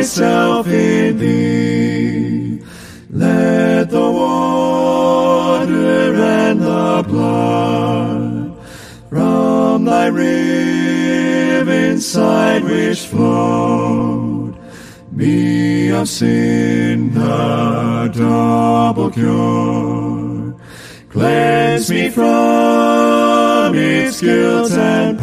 myself in thee. Let the water and the blood from thy rib inside which flowed be of sin a double cure. Cleanse me from its guilt and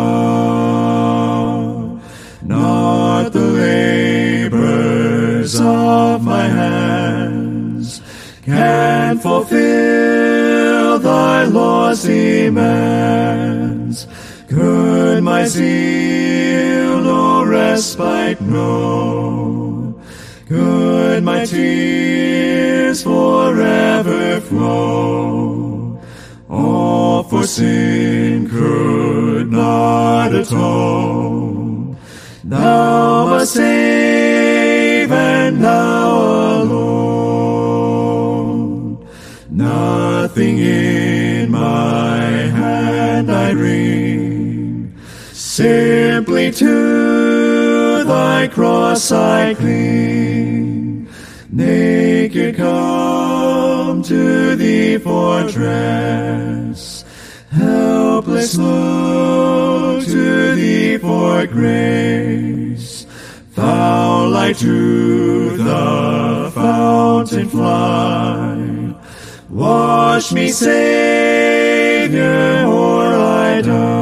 power, not the labors of my hands can fulfill thy law's demands. Could my zeal no respite know? Could my tears forever flow? All for sin could not atone. Thou must save, and thou alone. Nothing in my hand I bring, simply to thy cross I cling. Naked come to thee for dress, helpless look to thee for grace. Foul I to the fountain fly, wash me, Savior, or I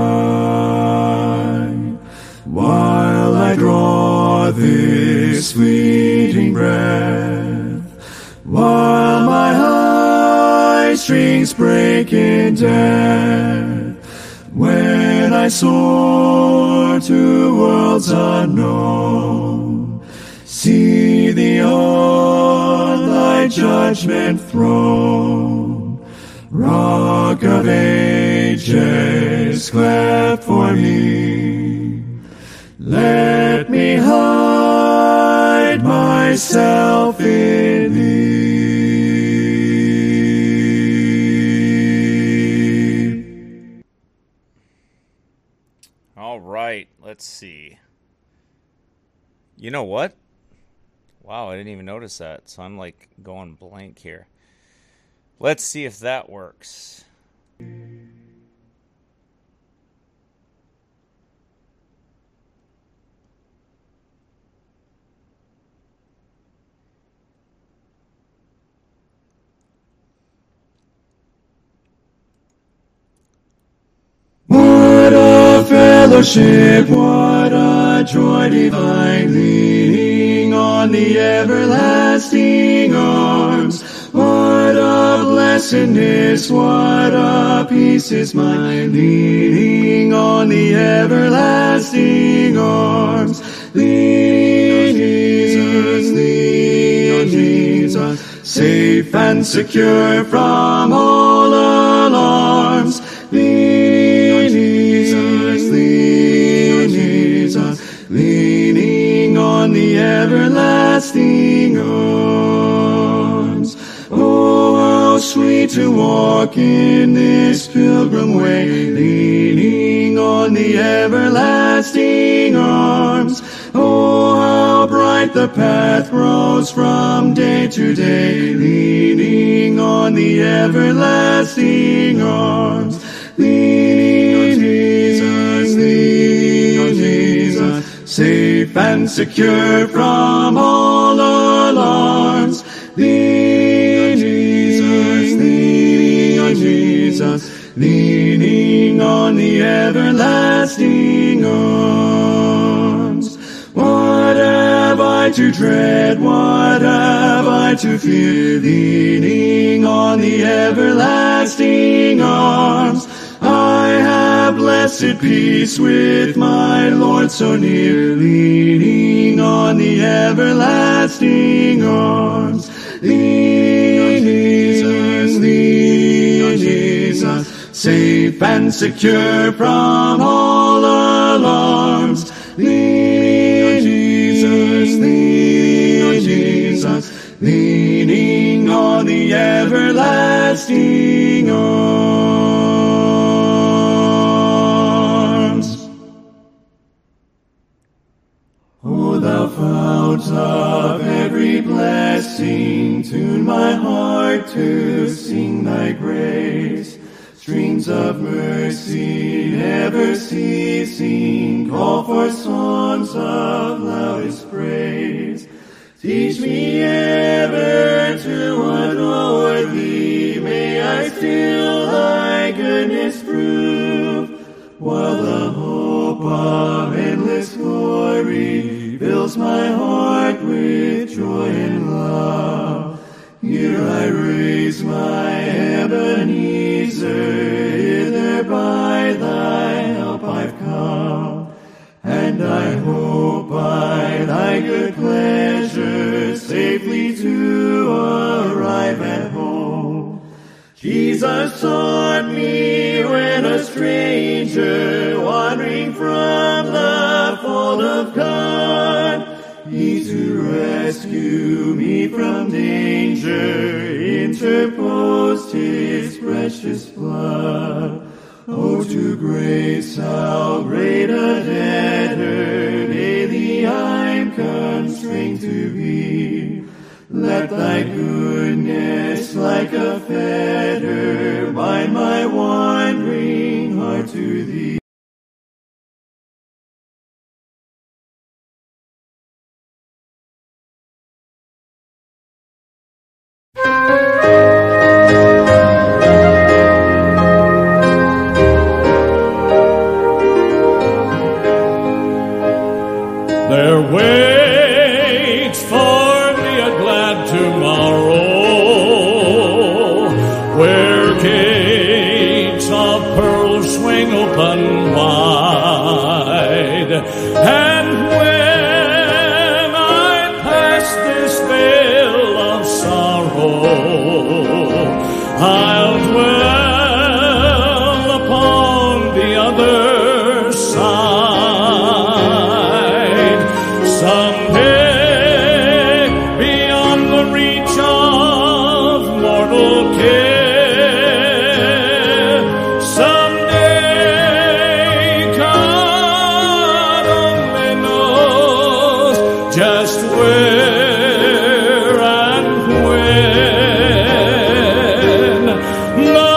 die. While I draw this fleeting breath, while my heartstrings break in death, when I soar to worlds unknown, see thee on thy judgment throne. Rock of ages, cleft for me, let me hide myself in thee. All right, let's see. You know what? Wow, I didn't even notice that, so I'm like going blank here. Let's see if that works. What a fellowship, what a joy divine, leaning on the everlasting arms. What a blessedness, what a peace is mine, leaning on the everlasting arms. Leaning Jesus, leaning Jesus, safe and secure from all alarms. Leaning Jesus, leaning Jesus, leaning on the everlasting arms. Oh, how sweet to walk in this pilgrim way, leaning on the everlasting arms. Oh, how bright the path grows from day to day, leaning on the everlasting arms. Leaning Jesus, leaning Jesus, safe and secure from all alarms. Leaning Jesus, leaning Jesus, leaning on the everlasting arms. What have I to dread? What have I to fear? Leaning on the everlasting arms. I have blessed peace with my Lord so near, leaning on the everlasting arms. Leaning Jesus, leaning Jesus, safe and secure from all alarms. Leaning Jesus, leaning Jesus, leaning on the everlasting arms. O thou the fount of every blessing, tune my heart to sing thy grace. Streams of mercy never ceasing, call for songs of loudest praise. Teach me ever to adore thee, may I still thy goodness prove, while the hope of endless glory fills my heart with joy and love. Here I raise my Ebenezer, hither by thy help I've come, and I hope by thy good pleasure safely to arrive at home. Jesus sought me when a stranger, wandering from the fold of God. He to rescue me from danger interposed his precious blood. Oh, to grace how great a debtor daily I'm constrained to be. Let thy goodness like a fetter bind my wandering heart to thee. There waits for me a glad tomorrow, where gates of pearl swing open wide, and when I pass this vale of sorrow, I'll dwell upon the other side. Someday, beyond the reach of mortal care, someday God only knows just where and when the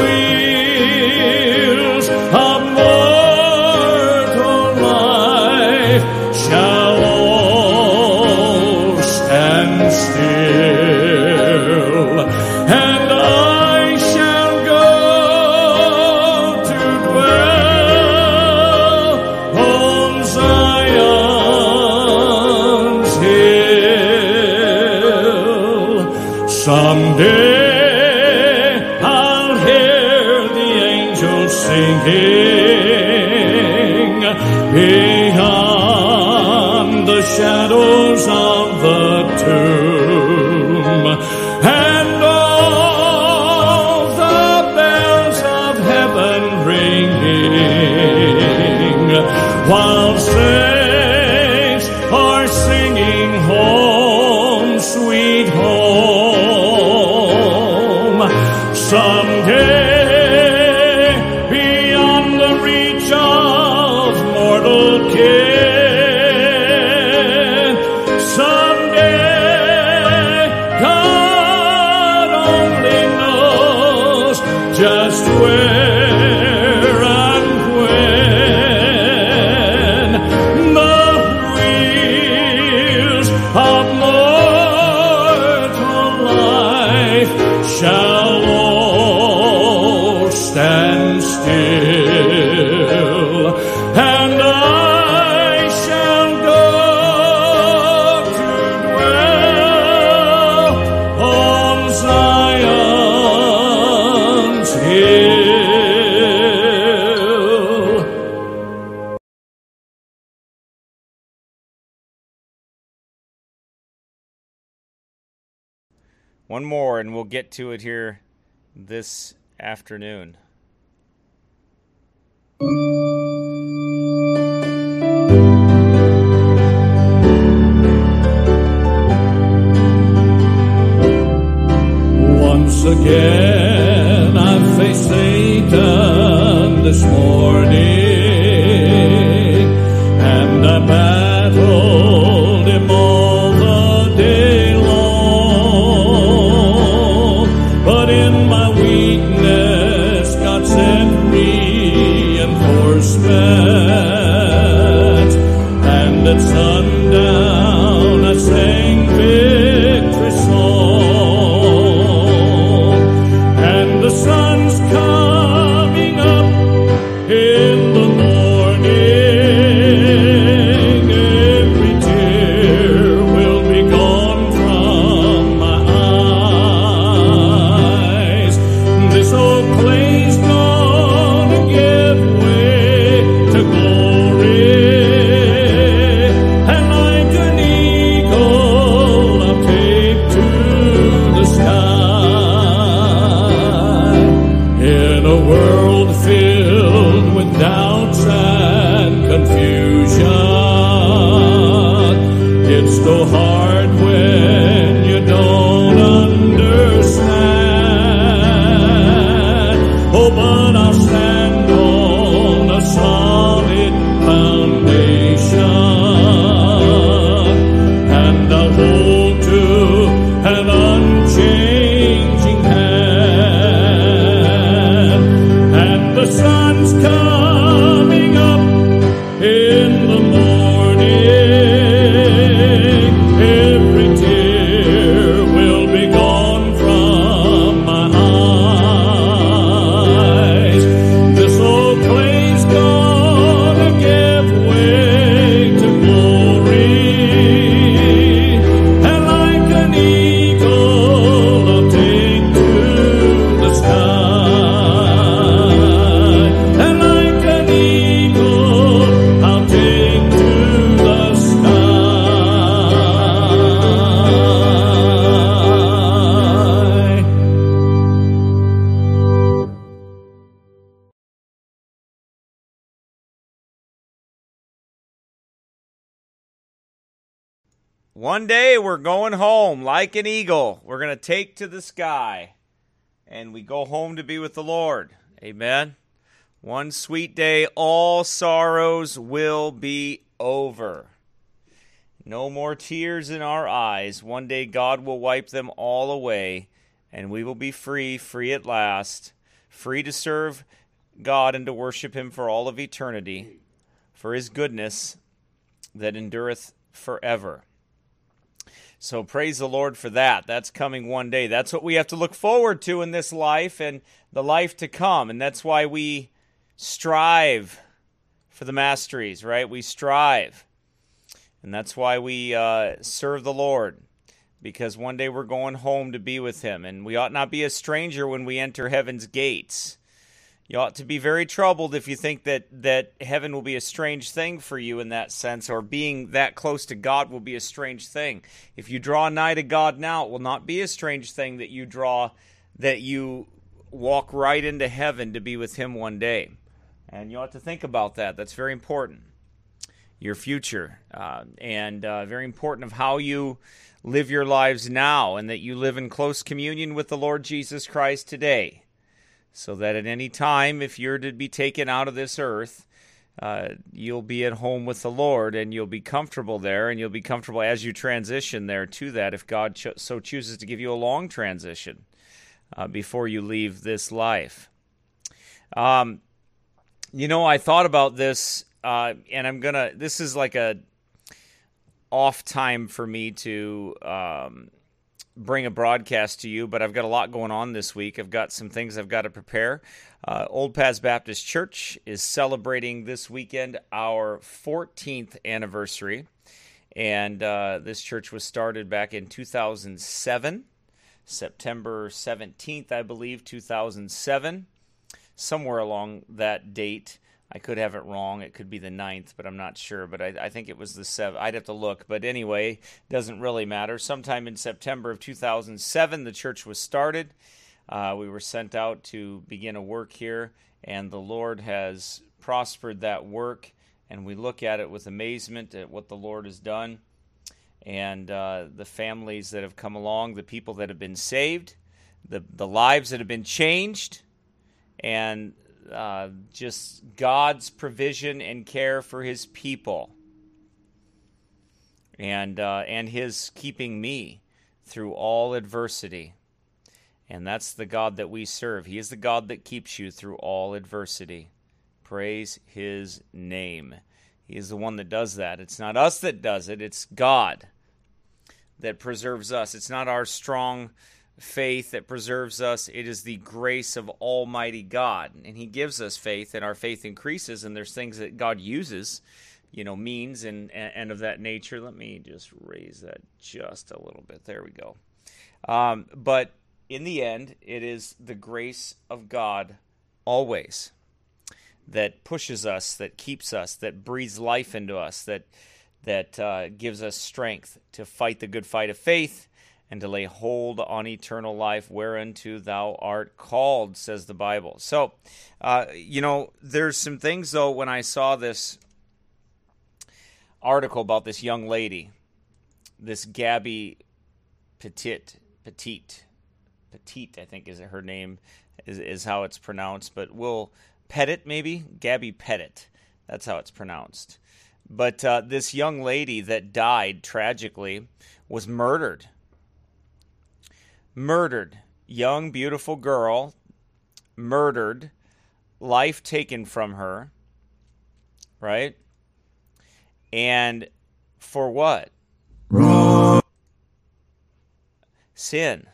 wheels of mortal life shall all stand still, and I shall go to dwell on Zion's hill. Someday I'll hear the angels singing beyond the shadows of the tomb, and all the bells of heaven ringing, while saints are singing home, sweet home. Someday, beyond the reach of mortal care, someday God only knows just where and when the wheels of mortal life shall all stand still, and I shall go to dwell on Zion's hill. One more, and we'll get to it here this afternoon. Once again I faced Satan this morning, and I battled and down I sang victory song, and the sun's coming up in the morning. Every tear will be gone from my eyes. This old clay's gonna give way to glory, and like an eagle I'll take to the sky. In a world filled with doubts and confusion, it's so hard when you don't understand. Oh, but I'll stand on a solid foundation, and I'll hold to an unchanging hand. And the sun's coming up in the morning. Every tear will be gone from my eyes. This old clay's gonna give way to glory, and like an eagle I'll take to the sky. And like an eagle I'll take to the sky. One day we're going home like an eagle. We're going to take to the sky, and we go home to be with the Lord. Amen. One sweet day, all sorrows will be over. No more tears in our eyes. One day God will wipe them all away, and we will be free, free at last, free to serve God and to worship Him for all of eternity, for His goodness that endureth forever. So praise the Lord for that. That's coming one day. That's what we have to look forward to in this life and the life to come. And that's why we strive for the masteries, right? We strive. And that's why we serve the Lord, because one day we're going home to be with Him. And we ought not be a stranger when we enter heaven's gates. You ought to be very troubled if you think that heaven will be a strange thing for you in that sense, or being that close to God will be a strange thing. If you draw nigh to God now, it will not be a strange thing that you walk right into heaven to be with Him one day. And you ought to think about that. That's very important. Your future, and very important of how you live your lives now, and that you live in close communion with the Lord Jesus Christ today. So that at any time, if you're to be taken out of this earth, you'll be at home with the Lord, and you'll be comfortable there, and you'll be comfortable as you transition there to that, if God so chooses to give you a long transition before you leave this life. I thought about this, and this is like a off time for me to bring a broadcast to you, but I've got a lot going on this week. I've got some things I've got to prepare. Old Paths Baptist Church is celebrating this weekend our 14th anniversary, and this church was started back in 2007, September 17th, I believe, 2007, somewhere along that date. I could have it wrong. It could be the 9th, but I'm not sure. But I think it was the 7th. I'd have to look. But anyway, doesn't really matter. Sometime in September of 2007, the church was started. We were sent out to begin a work here, and the Lord has prospered that work. And we look at it with amazement at what the Lord has done, and the families that have come along, the people that have been saved, the lives that have been changed, and just God's provision and care for His people, and His keeping me through all adversity. And that's the God that we serve. He is the God that keeps you through all adversity. Praise His name. He is the one that does that. It's not us that does it. It's God that preserves us. It's not our strong faith that preserves us. It is the grace of Almighty God. And He gives us faith, and our faith increases, and there's things that God uses, means and of that nature. Let me just raise that just a little bit. There we go. But in the end, it is the grace of God always that pushes us, that keeps us, that breathes life into us, that gives us strength to fight the good fight of faith and to lay hold on eternal life, whereunto thou art called, says the Bible. So, there's some things, though, when I saw this article about this young lady, this Gabby Petite, I think is her name, is how it's pronounced, but we'll Pettit, maybe? Gabby Pettit. That's how it's pronounced. But this young lady that died tragically was murdered. Young, beautiful girl, murdered, life taken from her, right? And for what? Wrong. Sin.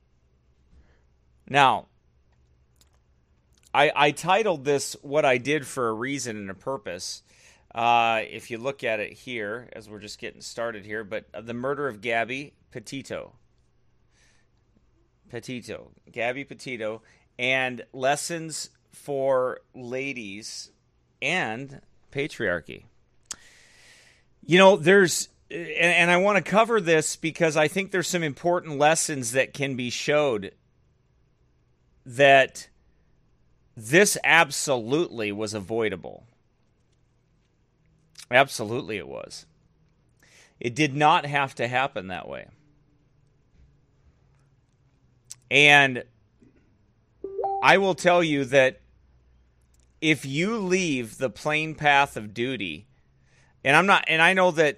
Now, I titled this What I Did for a Reason and a Purpose. If you look at it here, as we're just getting started here, but the murder of Gabby Petito, Gabby Petito, and lessons for ladies and patriarchy. There's, and I want to cover this because I think there's some important lessons that can be showed that this absolutely was avoidable. Absolutely it was. It did not have to happen that way. And I will tell you that if you leave the plain path of duty, and I know that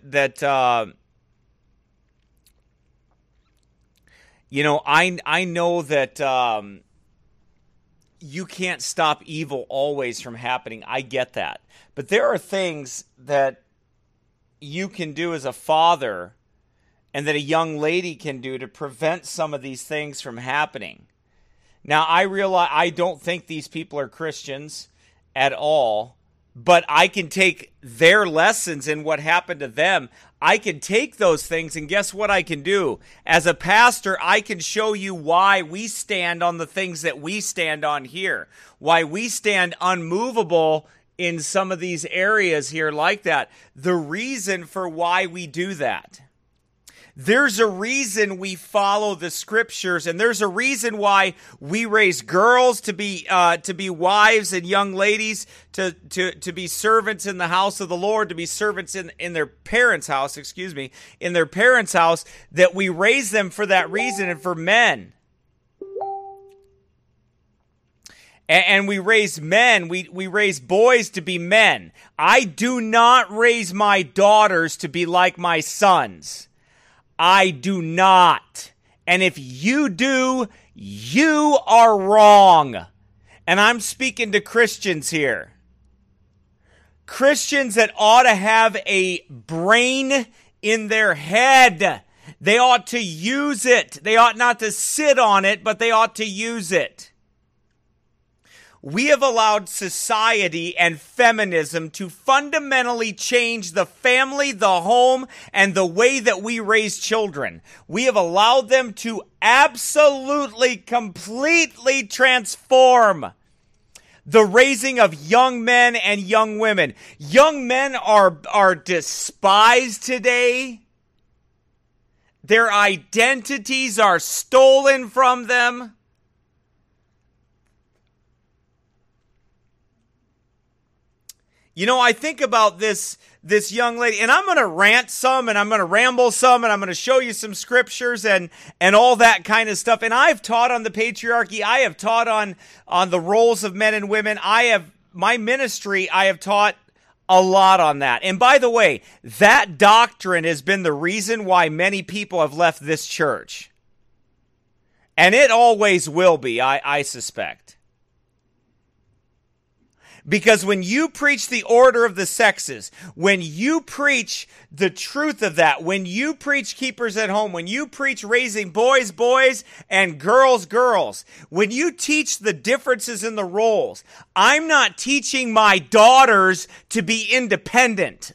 I know that you can't stop evil always from happening. I get that. But there are things that you can do as a father and that a young lady can do to prevent some of these things from happening. Now, I realize I don't think these people are Christians at all, but I can take their lessons and what happened to them. I can take those things, and guess what I can do? As a pastor, I can show you why we stand on the things that we stand on here, why we stand unmovable in some of these areas here like that. The reason for why we do that. There's a reason we follow the scriptures, and there's a reason why we raise girls to be wives and young ladies, to be servants in the house of the Lord, to be servants in their parents' house, in their parents' house, that we raise them for that reason, and for men. And we raise men, we raise boys to be men. I do not raise my daughters to be like my sons. I do not. And if you do, you are wrong. And I'm speaking to Christians here. Christians that ought to have a brain in their head. They ought to use it. They ought not to sit on it, but they ought to use it. We have allowed society and feminism to fundamentally change the family, the home, and the way that we raise children. We have allowed them to absolutely, completely transform the raising of young men and young women. Young men are despised today. Their identities are stolen from them. I think about this young lady, and I'm going to rant some, and I'm going to ramble some, and I'm going to show you some scriptures and all that kind of stuff. And I've taught on the patriarchy. I have taught on the roles of men and women. My ministry, I have taught a lot on that. And by the way, that doctrine has been the reason why many people have left this church. And it always will be, I suspect. Because when you preach the order of the sexes, when you preach the truth of that, when you preach keepers at home, when you preach raising boys, boys, and girls, girls, when you teach the differences in the roles, I'm not teaching my daughters to be independent.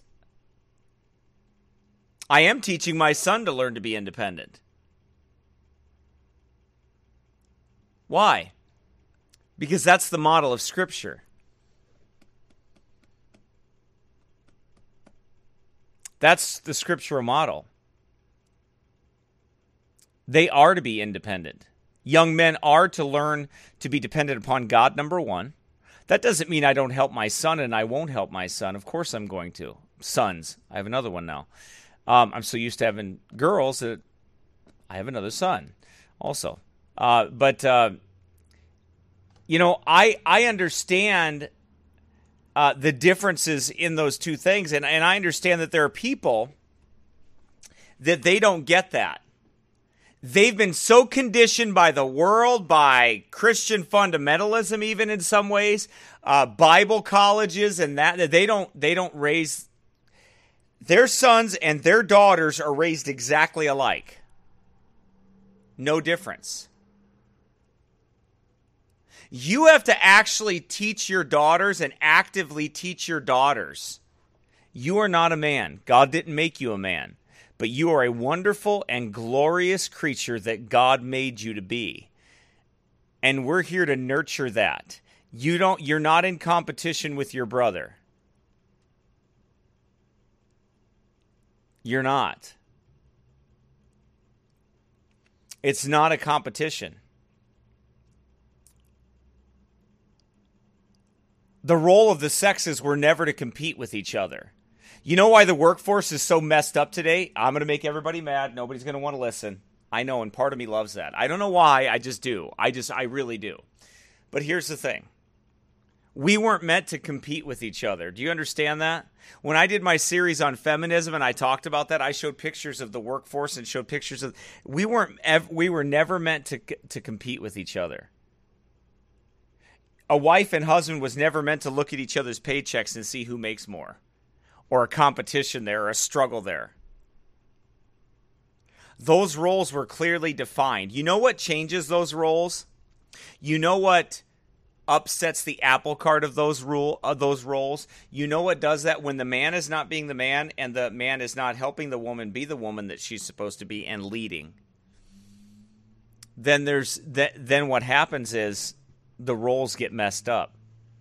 I am teaching my son to learn to be independent. Why? Because that's the model of Scripture. That's the scriptural model. They are to be independent. Young men are to learn to be dependent upon God, number one. That doesn't mean I don't help my son and I won't help my son. Of course I'm going to. Sons. I have another one now. I'm so used to having girls that I have another son also. I understand the differences in those two things. And I understand that there are people that they don't get that. They've been so conditioned by the world, by Christian fundamentalism, even in some ways, Bible colleges and that they don't raise their sons, and their daughters are raised exactly alike. No difference. You have to actually teach your daughters and actively teach your daughters. You are not a man. God didn't make you a man. But you are a wonderful and glorious creature that God made you to be. And we're here to nurture that. You're not in competition with your brother. You're not. It's not a competition. The role of the sexes were never to compete with each other. You know why the workforce is so messed up today? I'm going to make everybody mad. Nobody's going to want to listen. I know, and part of me loves that. I don't know why. I just do. I really do. But here's the thing. We weren't meant to compete with each other. Do you understand that? When I did my series on feminism and I talked about that, I showed pictures of the workforce and showed pictures of... We were never meant to compete with each other. A wife and husband was never meant to look at each other's paychecks and see who makes more, or a competition there, or a struggle there. Those roles were clearly defined. You know what changes those roles? You know what upsets the apple cart of those roles? You know what does that? When the man is not being the man and the man is not helping the woman be the woman that she's supposed to be and leading, then what happens is the roles get messed up.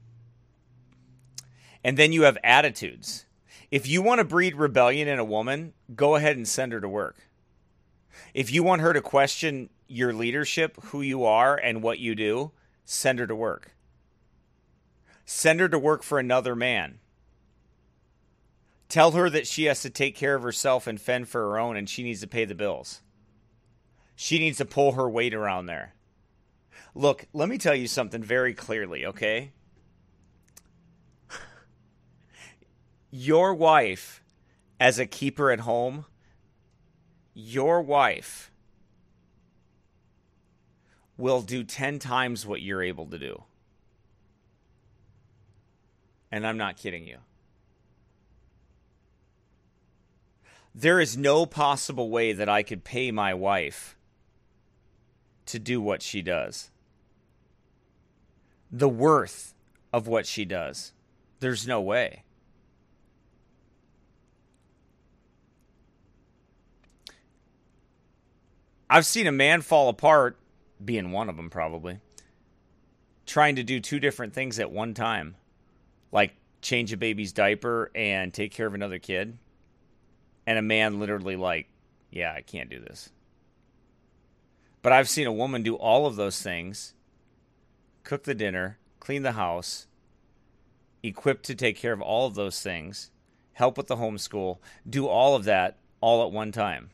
And then you have attitudes. If you want to breed rebellion in a woman, go ahead and send her to work. If you want her to question your leadership, who you are, and what you do, send her to work. Send her to work for another man. Tell her that she has to take care of herself and fend for her own, and she needs to pay the bills. She needs to pull her weight around there. Look, let me tell you something very clearly, okay? Your wife, as a keeper at home, your wife will do 10 times what you're able to do. And I'm not kidding you. There is no possible way that I could pay my wife to do what she does. The worth of what she does. There's no way. I've seen a man fall apart, being one of them probably, trying to do two different things at one time. Like change a baby's diaper and take care of another kid. And a man literally like, yeah, I can't do this. But I've seen a woman do all of those things, cook the dinner, clean the house, equipped to take care of all of those things, help with the homeschool, do all of that all at one time.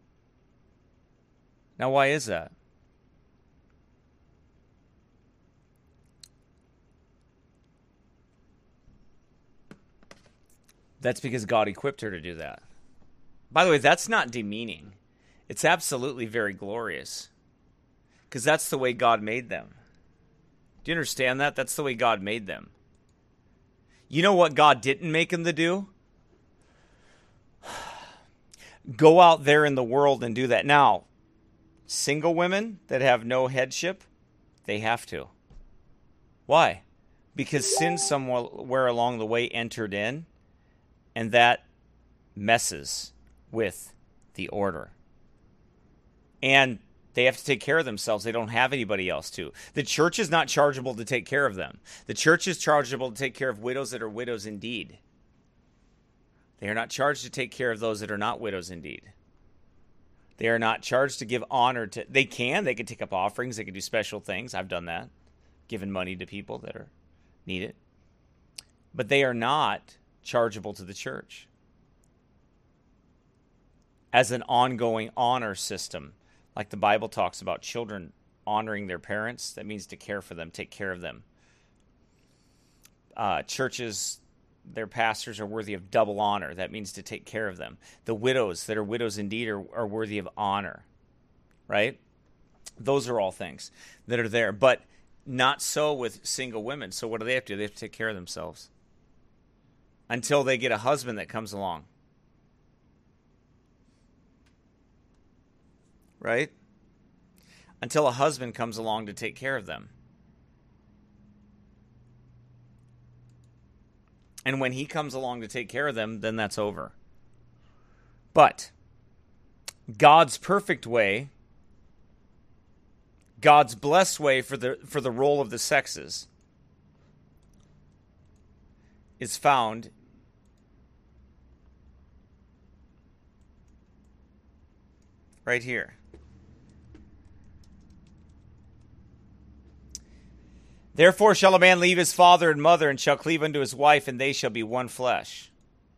Now, why is that? That's because God equipped her to do that. By the way, that's not demeaning. It's absolutely very glorious. Because that's the way God made them. Do you understand that? That's the way God made them. You know what God didn't make them to do? Go out there in the world and do that. Now, single women that have no headship, they have to. Why? Because sin somewhere along the way entered in, and that messes with the order. And they have to take care of themselves. They don't have anybody else to. The church is not chargeable to take care of them. The church is chargeable to take care of widows that are widows indeed. They are not charged to take care of those that are not widows indeed. They are not charged to give honor to... They can take up offerings. They can do special things. I've done that. Given money to people that need it. But they are not chargeable to the church as an ongoing honor system. Like the Bible talks about children honoring their parents. That means to care for them, take care of them. Churches, their pastors are worthy of double honor. That means to take care of them. The widows that are widows indeed are worthy of honor, right? Those are all things that are there. But not so with single women. So what do? They have to do? They have to take care of themselves until they get a husband that comes along. Right? Until a husband comes along to take care of them. And when he comes along to take care of them, then that's over. But God's perfect way, God's blessed way for the role of the sexes is found right here. Therefore shall a man leave his father and mother, and shall cleave unto his wife, and they shall be one flesh.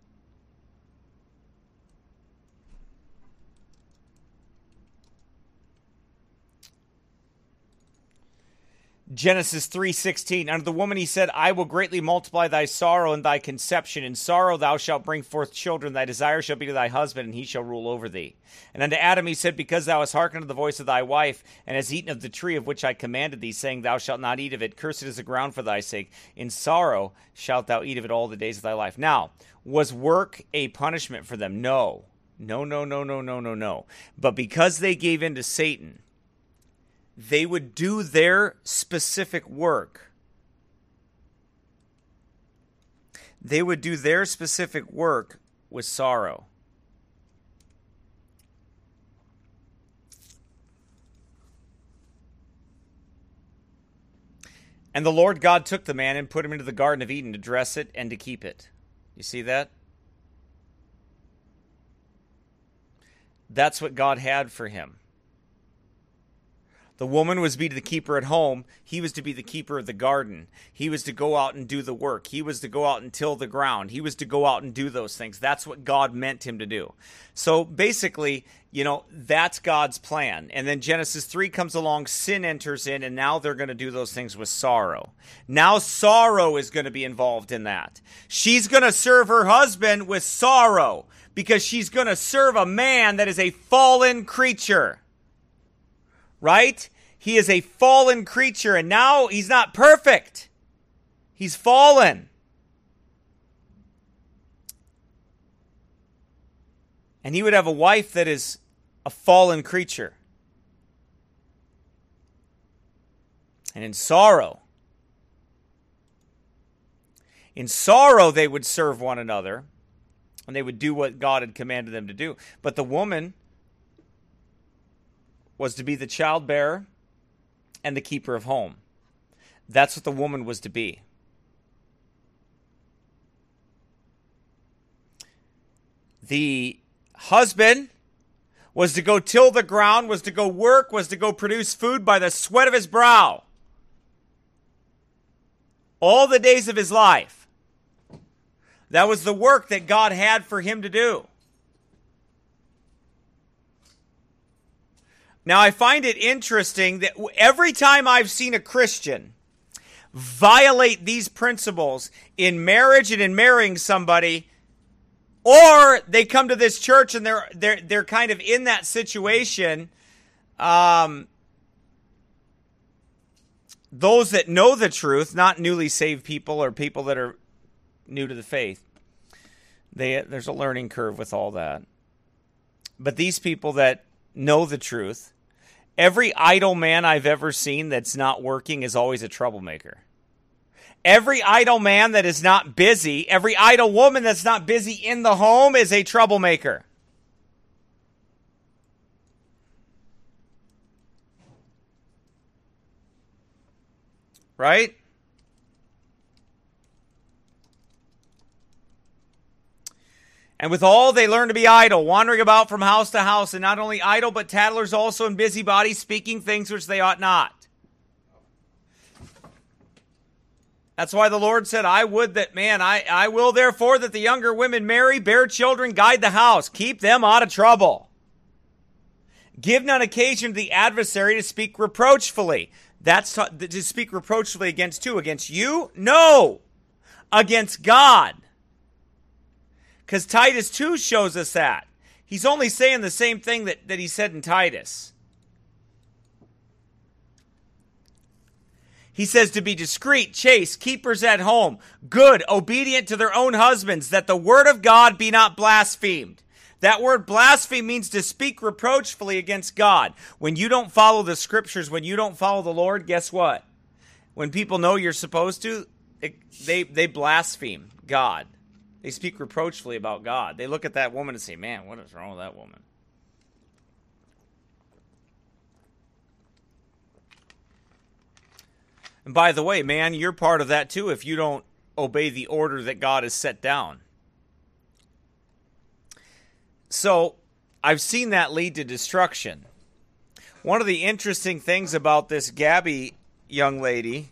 Genesis 3:16, unto the woman he said, I will greatly multiply thy sorrow and thy conception. In sorrow thou shalt bring forth children. Thy desire shall be to thy husband, and he shall rule over thee. And unto Adam he said, because thou hast hearkened to the voice of thy wife, and hast eaten of the tree of which I commanded thee, saying, thou shalt not eat of it. Cursed is the ground for thy sake. In sorrow shalt thou eat of it all the days of thy life. Now, was work a punishment for them? No. No. But because they gave in to Satan, they would do their specific work. They would do their specific work with sorrow. And the Lord God took the man and put him into the Garden of Eden to dress it and to keep it. You see that? That's what God had for him. The woman was to be the keeper at home. He was to be the keeper of the garden. He was to go out and do the work. He was to go out and till the ground. He was to go out and do those things. That's what God meant him to do. So basically, that's God's plan. And then Genesis 3 comes along, sin enters in, and now they're going to do those things with sorrow. Now sorrow is going to be involved in that. She's going to serve her husband with sorrow because she's going to serve a man that is a fallen creature. Right? He is a fallen creature, and now he's not perfect. He's fallen. And he would have a wife that is a fallen creature. And in sorrow they would serve one another, and they would do what God had commanded them to do. But the woman was to be the childbearer and the keeper of home. That's what the woman was to be. The husband was to go till the ground, was to go work, was to go produce food by the sweat of his brow. All the days of his life. That was the work that God had for him to do. Now, I find it interesting that every time I've seen a Christian violate these principles in marriage and in marrying somebody, or they come to this church and they're kind of in that situation, those that know the truth, not newly saved people or people that are, new to the faith. There's a learning curve with all that. But these people that know the truth, every idle man I've ever seen that's not working is always a troublemaker. Every idle man that is not busy, every idle woman that's not busy in the home is a troublemaker. Right? And with all they learn to be idle, wandering about from house to house, and not only idle, but tattlers also and busybodies, speaking things which they ought not. That's why the Lord said, I will therefore that the younger women marry, bear children, guide the house, keep them out of trouble. Give none occasion to the adversary to speak reproachfully. That's to speak reproachfully against who? Against you? No! Against God. Because Titus 2 shows us that. He's only saying the same thing that he said in Titus. He says to be discreet, chaste, keepers at home, good, obedient to their own husbands, that the word of God be not blasphemed. That word blaspheme means to speak reproachfully against God. When you don't follow the scriptures, when you don't follow the Lord, guess what? When people know you're supposed to, they blaspheme God. They speak reproachfully about God. They look at that woman and say, man, what is wrong with that woman? And by the way, man, you're part of that too if you don't obey the order that God has set down. So, I've seen that lead to destruction. One of the interesting things about this Gabby young lady,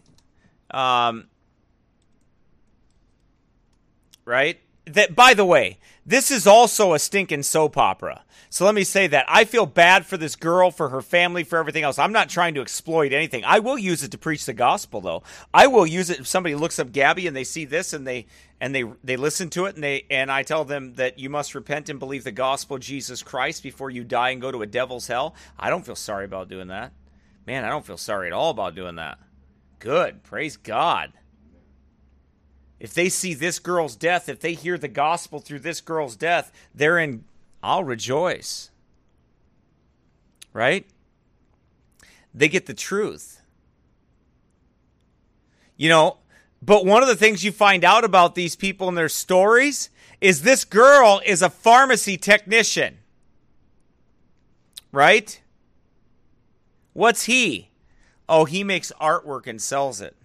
right? That, by the way, this is also a stinking soap opera. So let me say that. I feel bad for this girl, for her family, for everything else. I'm not trying to exploit anything. I will use it to preach the gospel, though. I will use it if somebody looks up Gabby and they see this and they listen to it and I tell them that you must repent and believe the gospel of Jesus Christ before you die and go to a devil's hell. I don't feel sorry about doing that. Man, I don't feel sorry at all about doing that. Good. Praise God. If they see this girl's death, if they hear the gospel through this girl's death, I'll rejoice. Right? They get the truth. You know, but one of the things you find out about these people and their stories is this girl is a pharmacy technician. Right? What's he? Oh, he makes artwork and sells it.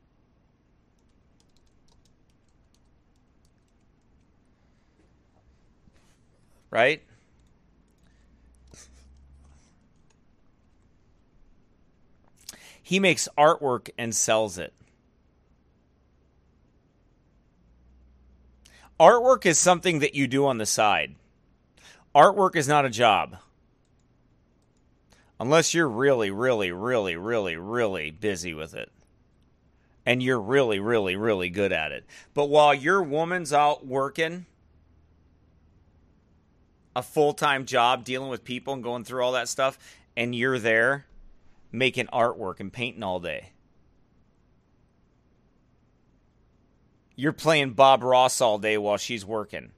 Right? He makes artwork and sells it. Artwork is something that you do on the side. Artwork is not a job. Unless you're really, really, really, really, really busy with it. And you're really, really, really good at it. But while your woman's out working a full-time job dealing with people and going through all that stuff, and you're there making artwork and painting all day. You're playing Bob Ross all day while she's working.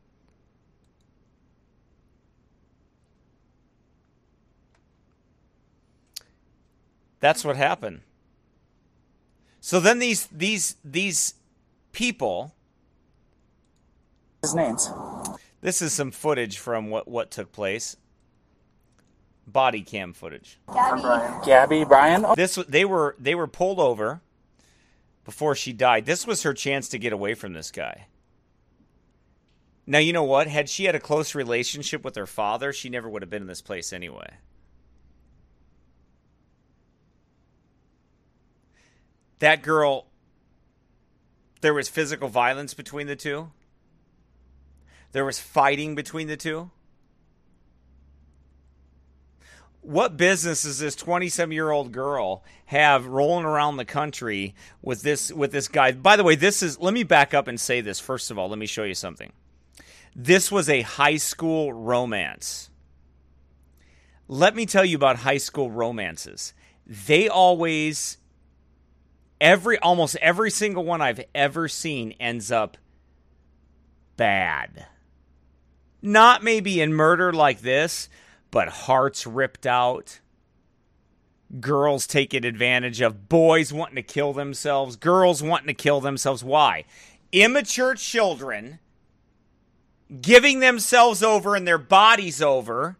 That's what happened. So then these people. His names. This is some footage from what took place. Body cam footage. Gabby, Brian. Oh. They were pulled over before she died. This was her chance to get away from this guy. Now, you know what? Had she had a close relationship with her father, she never would have been in this place anyway. That girl, there was physical violence between the two. There was fighting between the two. What business does this 27-year-old girl have rolling around the country with this guy? By the way, let me back up and say this. First of all, let me show you something. This was a high school romance. Let me tell you about high school romances. They almost every single one I've ever seen ends up bad. Not maybe in murder like this, but hearts ripped out. Girls taking advantage of. Boys wanting to kill themselves. Girls wanting to kill themselves. Why? Immature children giving themselves over and their bodies over,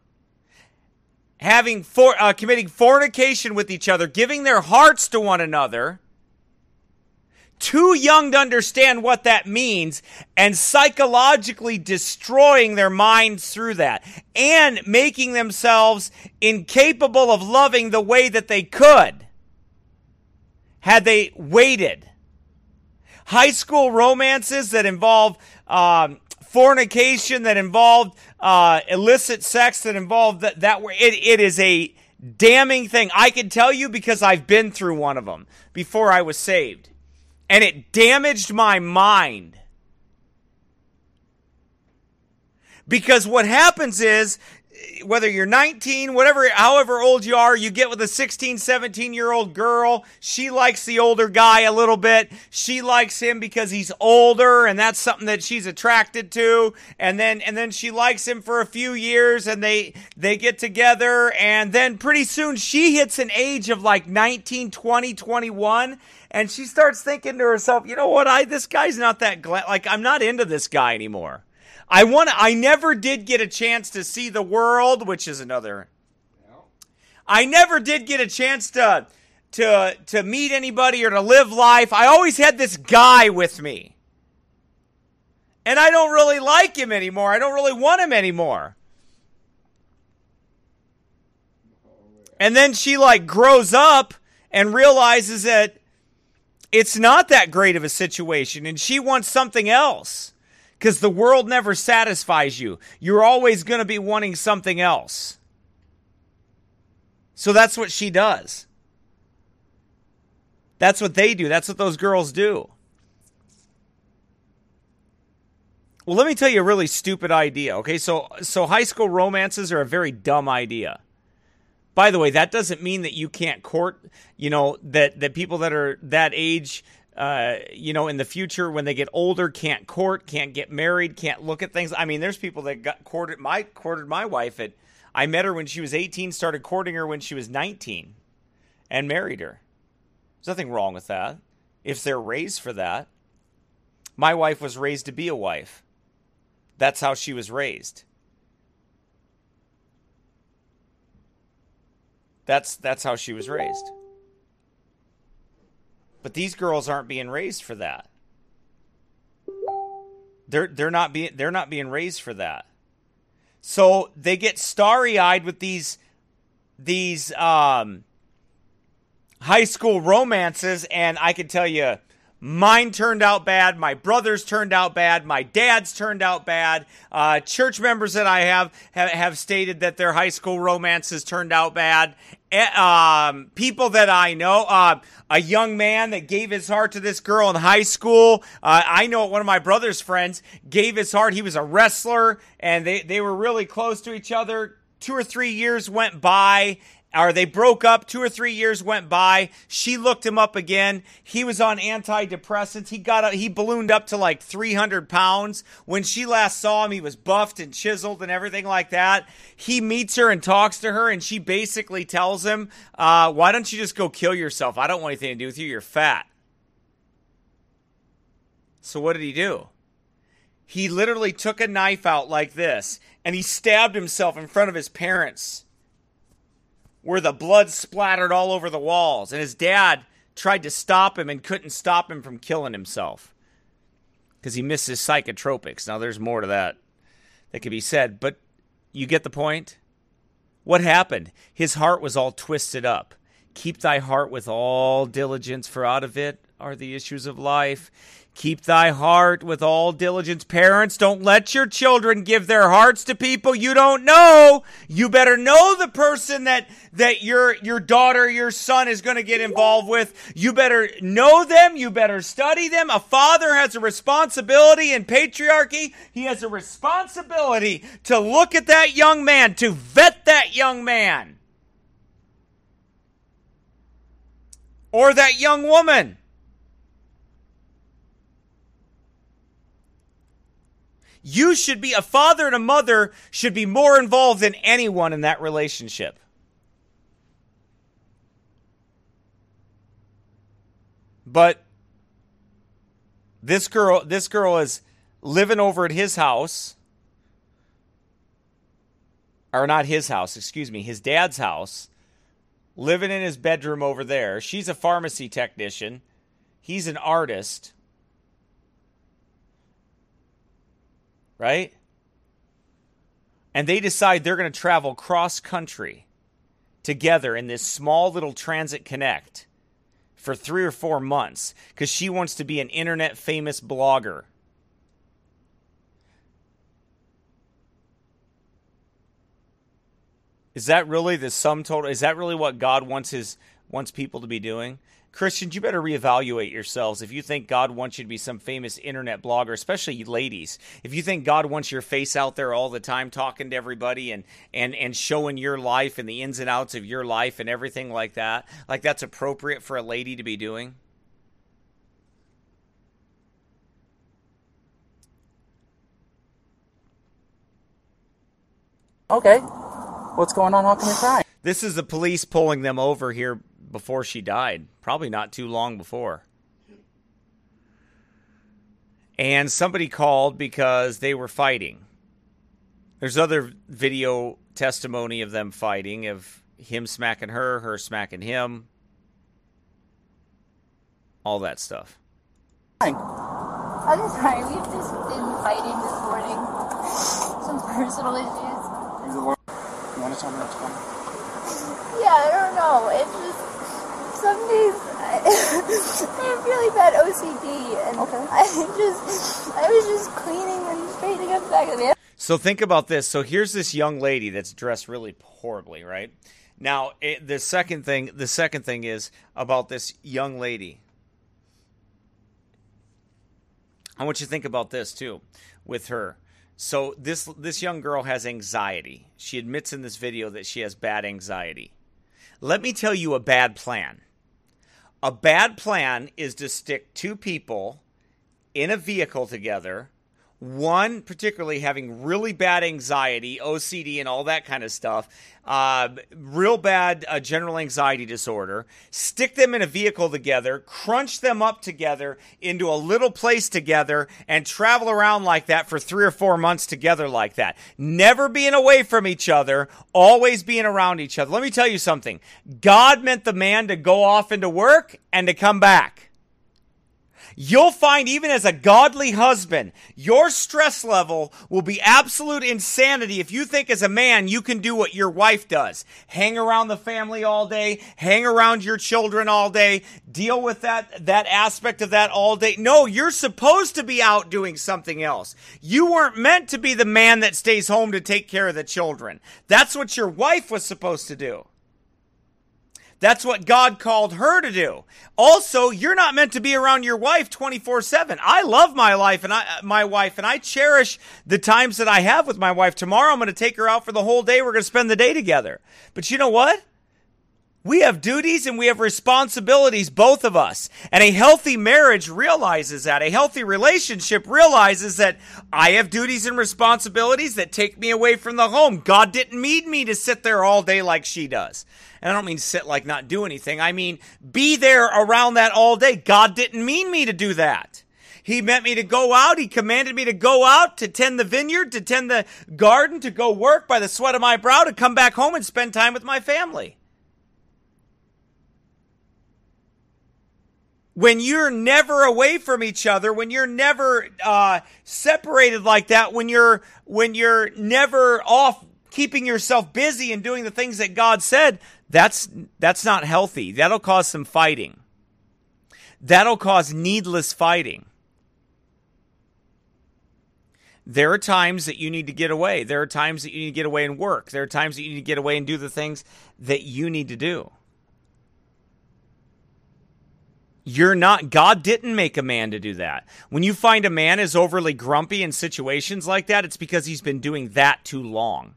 committing fornication with each other, giving their hearts to one another, too young to understand what that means, and psychologically destroying their minds through that, and making themselves incapable of loving the way that they could had they waited. High school romances that involve fornication, that involved illicit sex, that involved it is a damning thing. I can tell you because I've been through one of them before I was saved. And it damaged my mind. Because what happens is, whether you're 19, however old you are, you get with a 16, 17-year-old girl. She likes the older guy a little bit. She likes him because he's older, and that's something that she's attracted to. And then she likes him for a few years, and they get together, and then pretty soon she hits an age of like 19, 20, 21, and she starts thinking to herself, you know what, this guy's not that I'm not into this guy anymore. I never did get a chance to see the world, which is another. I never did get a chance to meet anybody or to live life. I always had this guy with me. And I don't really like him anymore. I don't really want him anymore. And then she grows up and realizes that it's not that great of a situation, and she wants something else. Because the world never satisfies you. You're always going to be wanting something else. So that's what she does. That's what they do. That's what those girls do. Well, let me tell you a really stupid idea. Okay, so high school romances are a very dumb idea. By the way, that doesn't mean that you can't court, that people that are that age, in the future when they get older can't court, can't get married, can't look at things. I mean, there's people that courted my wife I met her when she was 18, started courting her when she was 19, and married her. There's nothing wrong with that if they're raised for that. My wife was raised to be a wife. That's how she was raised. That's how she was raised. But these girls aren't being raised for that. They're not being raised for that. So they get starry-eyed with these high school romances, and I can tell you, mine turned out bad. My brother's turned out bad. My dad's turned out bad. Church members that I have stated that their high school romances turned out bad. People that I know, a young man that gave his heart to this girl in high school. I know one of my brother's friends gave his heart. He was a wrestler, and they were really close to each other. 2 or 3 years went by. Or they broke up, 2 or 3 years went by. She looked him up again. He was on antidepressants. He ballooned up to like 300 pounds. When she last saw him, he was buffed and chiseled and everything like that. He meets her and talks to her, and she basically tells him, why don't you just go kill yourself? I don't want anything to do with you. You're fat. So what did he do? He literally took a knife out like this, and he stabbed himself in front of his parents, where the blood splattered all over the walls. And his dad tried to stop him and couldn't stop him from killing himself because he missed his psychotropics. Now, there's more to that could be said, but you get the point? What happened? His heart was all twisted up. Keep thy heart with all diligence, for out of it are the issues of life. Keep thy heart with all diligence. Parents, don't let your children give their hearts to people you don't know. You better know the person that your daughter, your son is going to get involved with. You better know them. You better study them. A father has a responsibility in patriarchy. He has a responsibility to look at that young man, to vet that young man. Or that young woman. You should be, a father and a mother should be more involved than anyone in that relationship. But this girl is living over at his house. Or not his house, excuse me, his dad's house. Living in his bedroom over there. She's a pharmacy technician. He's an artist. Right? And they decide they're going to travel cross-country together in this small little Transit Connect for 3 or 4 months because she wants to be an internet famous blogger. Is that really the sum total? Is that really what God wants people to be doing? Christians, you better reevaluate yourselves. If you think God wants you to be some famous internet blogger, especially ladies, if you think God wants your face out there all the time talking to everybody and showing your life and the ins and outs of your life and everything like that's appropriate for a lady to be doing. Okay. What's going on? How come you're crying? This is the police pulling them over here before she died. Probably not too long before. And somebody called because they were fighting. There's other video testimony of them fighting, of him smacking her, her smacking him. All that stuff. I'm sorry, we've just been fighting this morning. Some personal issues. You want to tell me what's going on? Yeah, I don't know. It's just, some days I have really bad OCD, and Okay. I was just cleaning and straightening up the back of the So think about this. So here's this young lady that's dressed really horribly, right? Now, the second thing is about this young lady. I want you to think about this too with her. So this young girl has anxiety. She admits in this video that she has bad anxiety. Let me tell you a bad plan. A bad plan is to stick 2 people in a vehicle together, one particularly having really bad anxiety, OCD, and all that kind of stuff, real bad general anxiety disorder, stick them in a vehicle together, crunch them up together into a little place together, and travel around like that for 3 or 4 months together like that. Never being away from each other, always being around each other. Let me tell you something. God meant the man to go off into work and to come back. You'll find even as a godly husband, your stress level will be absolute insanity if you think as a man you can do what your wife does. Hang around the family all day, hang around your children all day, deal with that aspect of that all day. No, you're supposed to be out doing something else. You weren't meant to be the man that stays home to take care of the children. That's what your wife was supposed to do. That's what God called her to do. Also, you're not meant to be around your wife 24/7. I love my wife and I cherish the times that I have with my wife. Tomorrow I'm going to take her out for the whole day. We're going to spend the day together. But you know what? We have duties and we have responsibilities, both of us. And a healthy marriage realizes that. A healthy relationship realizes that I have duties and responsibilities that take me away from the home. God didn't need me to sit there all day like she does. And I don't mean sit like not do anything. I mean be there around that all day. God didn't mean me to do that. He meant me to go out. He commanded me to go out, to tend the vineyard, to tend the garden, to go work by the sweat of my brow, to come back home and spend time with my family. When you're never away from each other, when you're never separated like that, when you're never off keeping yourself busy and doing the things that God said, that's not healthy. That'll cause some fighting. That'll cause needless fighting. There are times that you need to get away. There are times that you need to get away and work. There are times that you need to get away and do the things that you need to do. God didn't make a man to do that. When you find a man is overly grumpy in situations like that, it's because he's been doing that too long.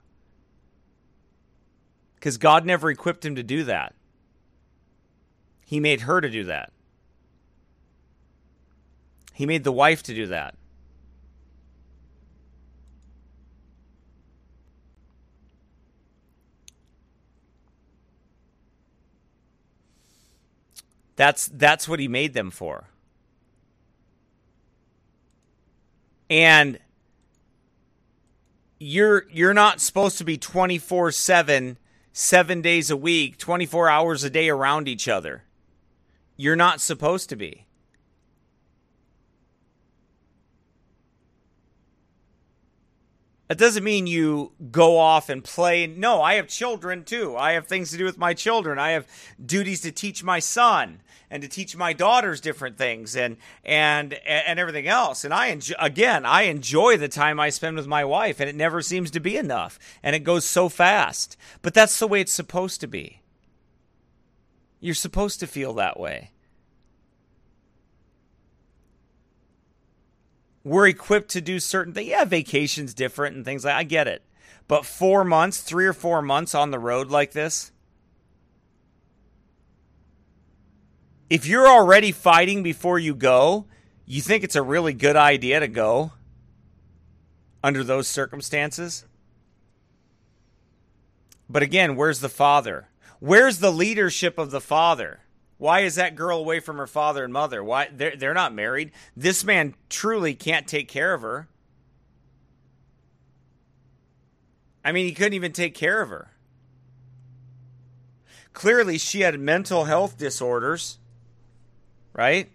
Because God never equipped him to do that. He made her to do that. He made the wife to do that. That's what he made them for. And you're not supposed to be 24/7, 7 days a week, 24 hours a day around each other. You're not supposed to be. That doesn't mean you go off and play. No, I have children too. I have things to do with my children. I have duties to teach my son and to teach my daughters different things and everything else. And I enjoy the time I spend with my wife, and it never seems to be enough. And it goes so fast. But that's the way it's supposed to be. You're supposed to feel that way. We're equipped to do certain things. Yeah, vacation's different and things like that. I get it. But 4 months, 3 or 4 months on the road like this? If you're already fighting before you go, you think it's a really good idea to go under those circumstances? But again, where's the father? Where's the leadership of the father? Why is that girl away from her father and mother? Why they're not married? This man truly can't take care of her. I mean, he couldn't even take care of her. Clearly, she had mental health disorders, right?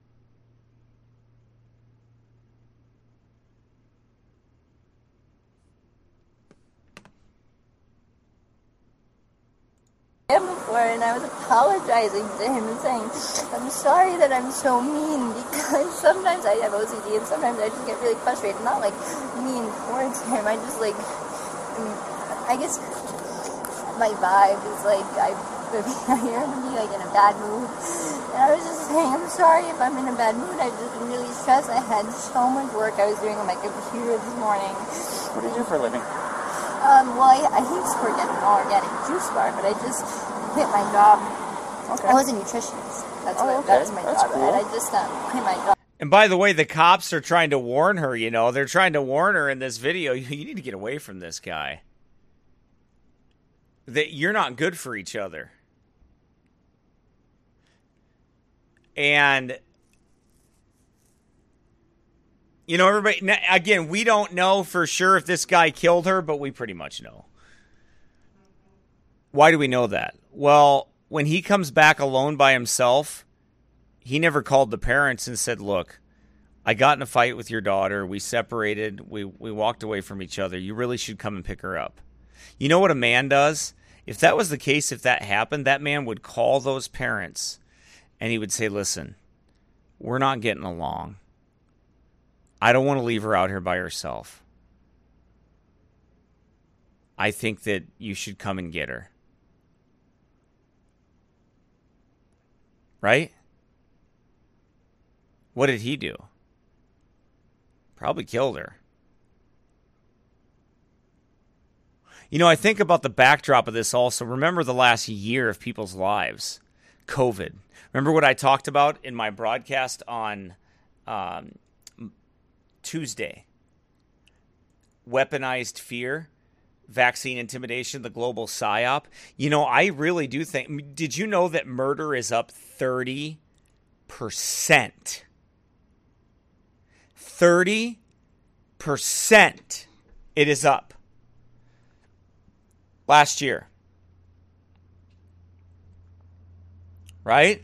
Before, and I was apologizing to him and saying, I'm sorry that I'm so mean, because sometimes I have OCD and sometimes I just get really frustrated. Not like mean towards him, I guess my vibe is like I hear him be like in a bad mood, and I was just saying, I'm sorry if I'm in a bad mood. I've just been really stressed. I had so much work I was doing on my computer this morning. What do you do for a living? Well, I used to work at an organic juice bar, but I just quit my job. Okay. I was a nutritionist. That was my job. Cool. And I just quit my job. And by the way, the cops are trying to warn her, you know. They're trying to warn her in this video. You need to get away from this guy. That you're not good for each other. And you know, everybody, again, we don't know for sure if this guy killed her, but we pretty much know. Why do we know that? Well, when he comes back alone by himself, he never called the parents and said, look, I got in a fight with your daughter. We separated. We walked away from each other. You really should come and pick her up. You know what a man does? If that was the case, if that happened, that man would call those parents and he would say, listen, we're not getting along. I don't want to leave her out here by herself. I think that you should come and get her. Right? What did he do? Probably killed her. You know, I think about the backdrop of this also. Remember the last year of people's lives. COVID. Remember what I talked about in my broadcast on Tuesday? Weaponized fear, vaccine intimidation, the global psyop. You know, I really do think... Did you know that murder is up 30%? 30% it is up. Last year. Right?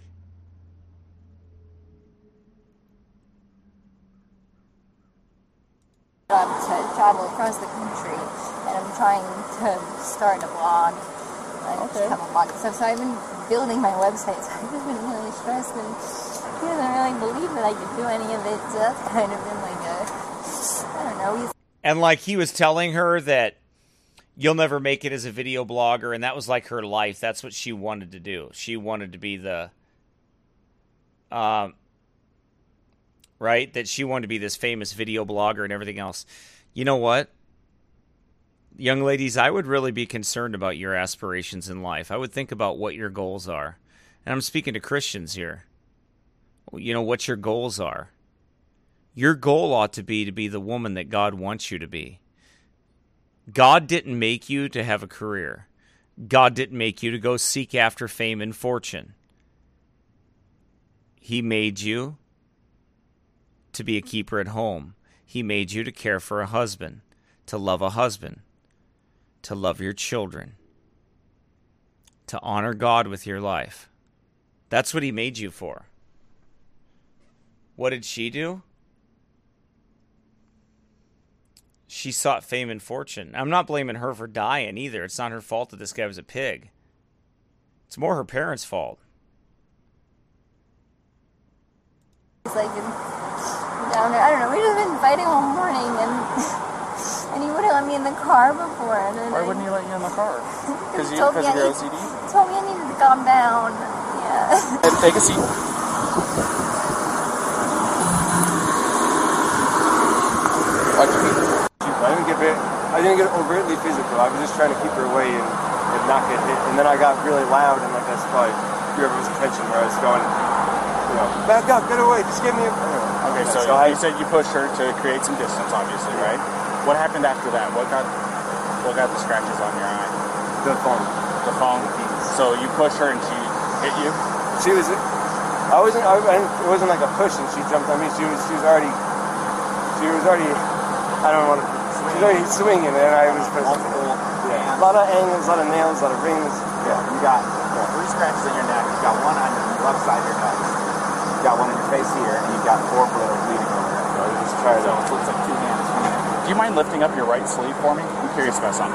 To travel across the country, and I'm trying to start a blog and become a blog and stuff. So I've been building my website, so I've just been really stressed, and he doesn't really believe that I could do any of it. So that's kind of been like I don't know. And like he was telling her that you'll never make it as a video blogger, and that was like her life. That's what she wanted to do. She wanted to be the right? That she wanted to be this famous video blogger and everything else. You know what? Young ladies, I would really be concerned about your aspirations in life. I would think about what your goals are. And I'm speaking to Christians here. You know, what your goals are. Your goal ought to be the woman that God wants you to be. God didn't make you to have a career. God didn't make you to go seek after fame and fortune. He made you to be a keeper at home. He made you to care for a husband, to love your children, to honor God with your life. That's what he made you for. What did she do? She sought fame and fortune. I'm not blaming her for dying either. It's not her fault that this guy was a pig. It's more her parents' fault. It's like down there. I don't know. We just been fighting all morning, and he wouldn't let me in the car before. And then Why wouldn't he let you in the car? Because of told me your I OCD? told me I needed to calm down. Yeah. And take a seat. I didn't get overtly physical. I was just trying to keep her away and not get hit. And then I got really loud, and like that's probably whoever's attention where I was going, back up, get away, just give me a. Okay, so you said you pushed her to create some distance, obviously, right? What happened after that? What got the scratches on your eye? The phone. The phone. So you pushed her and she hit you. She was. I wasn't. It wasn't like a push, and she jumped on me. She was already. I don't want to. She was already swinging, and I was multiple. Yeah. A lot of angles, a lot of nails, a lot of rings. Yeah, you got 3 scratches in your neck. You got one on the left side of your nose. You got one in your face here, and you got 4 bleeding over there. I was just trying to. So it looks like 2 hands coming in. Do you mind lifting up your right sleeve for me? I'm curious about something.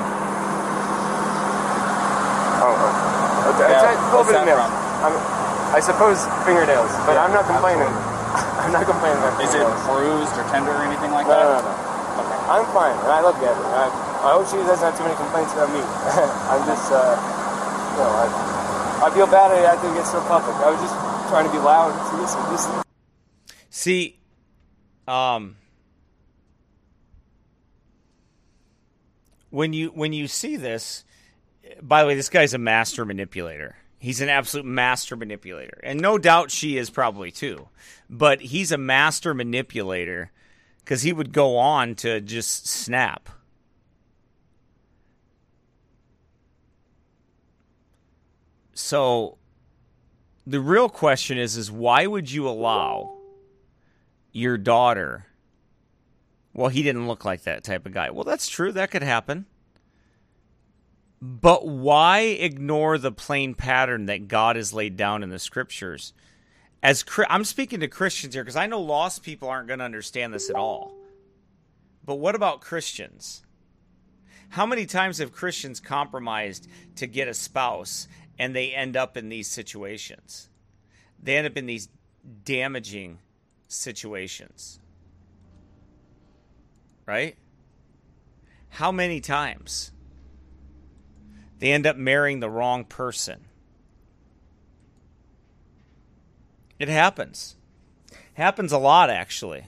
Oh. Okay. Yeah, it's a little bit of nails. I suppose fingernails, but yeah, I'm not complaining. I'm not complaining about fingernails. Is it bruised or tender or anything like that? No. Okay. I'm fine, and I look at it. I hope she doesn't have too many complaints about me. I'm just, I feel bad I had to get so public. I was just trying to be loud to listen. See, when you see this, by the way, this guy's a master manipulator. He's an absolute master manipulator. And no doubt she is probably too. But he's a master manipulator because he would go on to just snap. So the real question is why would you allow your daughter? Well, he didn't look like that type of guy. Well, that's true. That could happen. But why ignore the plain pattern that God has laid down in the scriptures? I'm speaking to Christians here because I know lost people aren't going to understand this at all. But what about Christians? How many times have Christians compromised to get a spouse and they end up in these situations? They end up in these damaging situations. Right? How many times? They end up marrying the wrong person. It happens. Happens a lot, actually.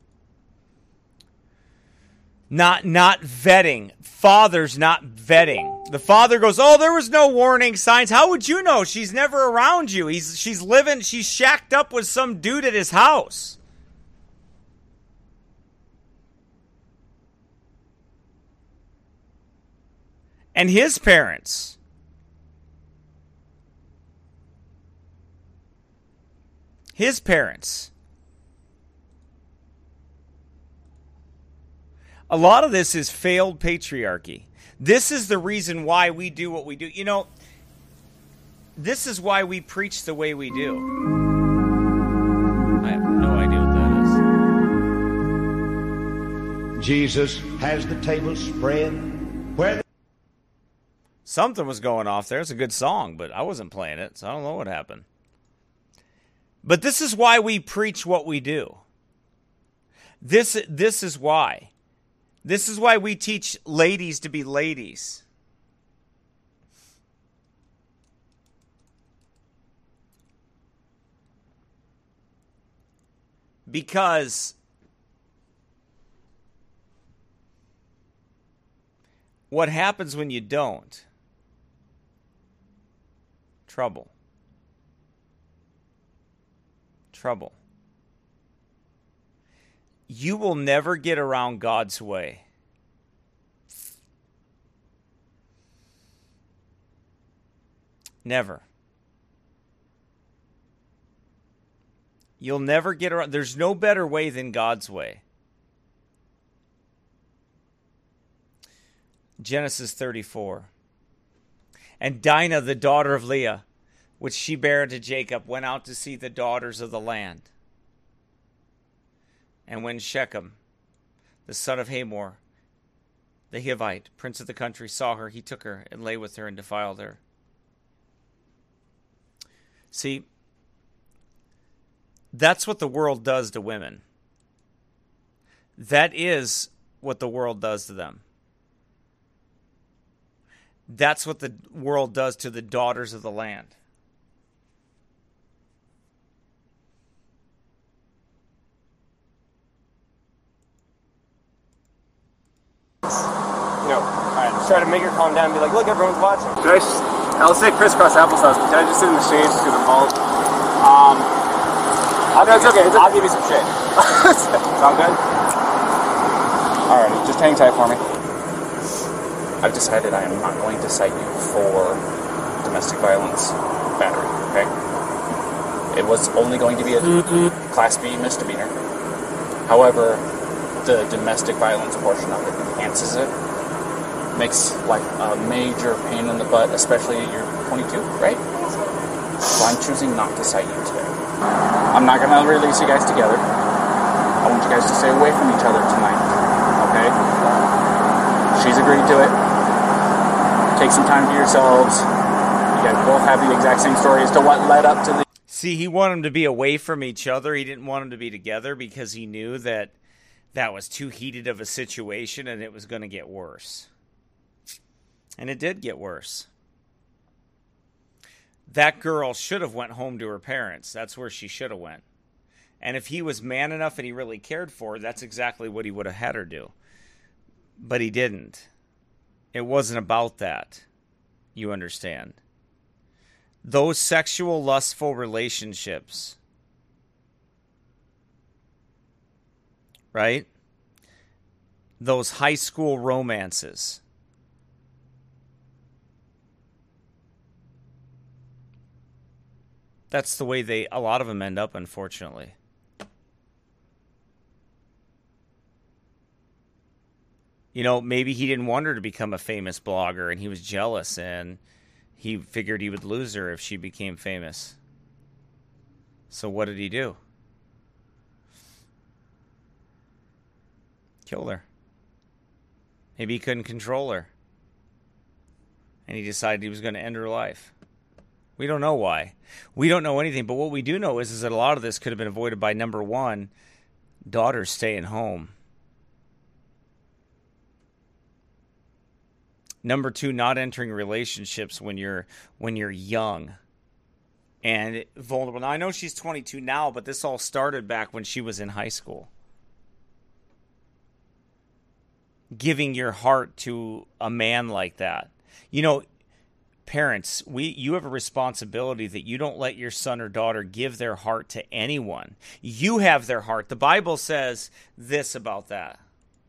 Not vetting. Fathers not vetting. The father goes, "Oh, there was no warning signs." How would you know? She's never around you. She's shacked up with some dude at his house. And his parents. His parents. A lot of this is failed patriarchy. This is the reason why we do what we do. You know, this is why we preach the way we do. I have no idea what that is. Jesus has the table spread where something was going off there. It's a good song, but I wasn't playing it, so I don't know what happened. But this is why we preach what we do. This is why. This is why we teach ladies to be ladies. Because what happens when you don't? Trouble. You will never get around God's way. Never. You'll never get around. There's no better way than God's way. Genesis 34. And Dinah, the daughter of Leah, which she bare unto Jacob, went out to see the daughters of the land. And when Shechem, the son of Hamor, the Hivite, prince of the country, saw her, he took her and lay with her and defiled her. See, that's what the world does to women. That is what the world does to them. That's what the world does to the daughters of the land. Try to make her calm down and be like, look, everyone's watching. I'll say crisscross applesauce, but can I just sit in the shade just because I'm bald? No, it's okay. I'll give you some shade. Sound good? Alright, just hang tight for me. I've decided I am not going to cite you for domestic violence battery, okay? It was only going to be a Class B misdemeanor. However, the domestic violence portion of it enhances it. Makes life a major pain in the butt, especially you're 22, right? So I'm choosing not to cite you today. I'm not going to release you guys together. I want you guys to stay away from each other tonight, okay? She's agreed to it. Take some time to yourselves. You guys both have the exact same story as to what led up to the... See, he wanted them to be away from each other. He didn't want them to be together because he knew that that was too heated of a situation and it was going to get worse. And it did get worse. That girl should have went home to her parents. That's where she should have went. And if he was man enough and he really cared for her, that's exactly what he would have had her do. But he didn't. It wasn't about that. You understand? Those sexual, lustful relationships, right? Those high school romances, that's the way a lot of them end up, unfortunately. You know, maybe he didn't want her to become a famous blogger and he was jealous and he figured he would lose her if she became famous. So what did he do? Killed her. Maybe he couldn't control her. And he decided he was going to end her life. We don't know why. We don't know anything, but what we do know is that a lot of this could have been avoided by, number one, daughters staying home. Number two, not entering relationships when you're young and vulnerable. Now, I know she's 22 now, but this all started back when she was in high school. Giving your heart to a man like that. You know, parents, you have a responsibility that you don't let your son or daughter give their heart to anyone. You have their heart. The Bible says this about that.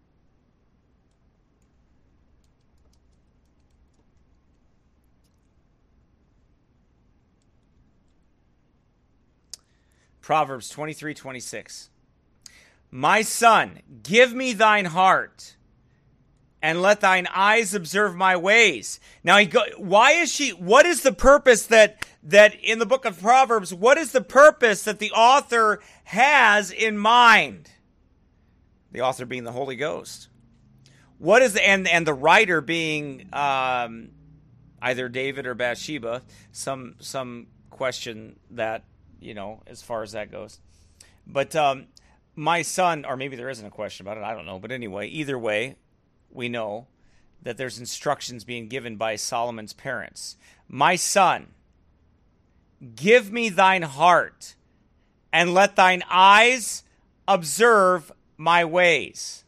Proverbs 23:26. My son, give me thine heart, and let thine eyes observe my ways. Now, what is the purpose that in the book of Proverbs, what is the purpose that the author has in mind? The author being the Holy Ghost. What is and the writer being either David or Bathsheba? Some question that, you know, as far as that goes. But my son, or maybe there isn't a question about it, I don't know. But anyway, either way, we know that there's instructions being given by Solomon's parents. My son, give me thine heart, and let thine eyes observe my ways.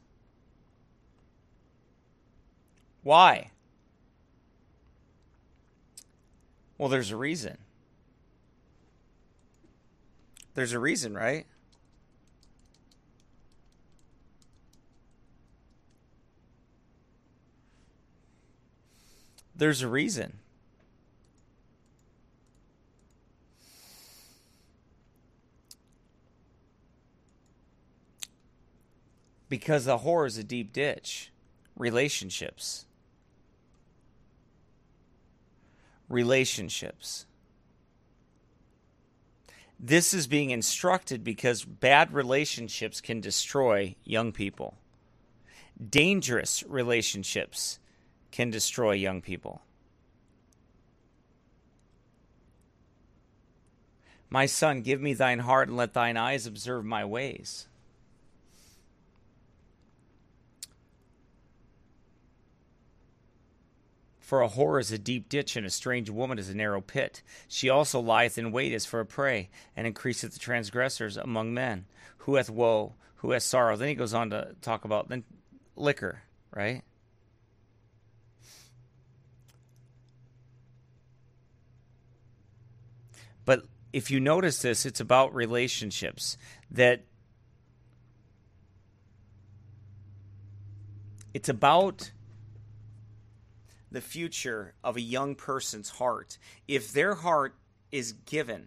Why? Well, there's a reason. There's a reason, right? There's a reason. Because the whore is a deep ditch. Relationships. Relationships. This is being instructed because bad relationships can destroy young people. Dangerous relationships can destroy young people. My son, give me thine heart and let thine eyes observe my ways. For a whore is a deep ditch, and a strange woman is a narrow pit. She also lieth in wait as for a prey, and increaseth the transgressors among men. Who hath woe, who hath sorrow. Then he goes on to talk about then liquor, right? But if you notice this, it's about relationships. That it's about the future of a young person's heart. If their heart is given,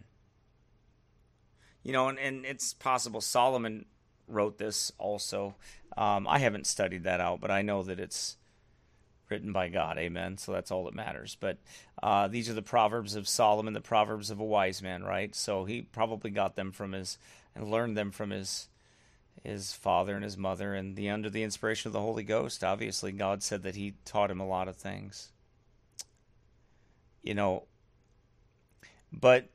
and it's possible Solomon wrote this also. I haven't studied that out, but I know that it's written by God, amen, so that's all that matters. But these are the Proverbs of Solomon, the Proverbs of a wise man, right? So he probably got them from and learned them from his father and his mother, and under the inspiration of the Holy Ghost. Obviously, God said that he taught him a lot of things. But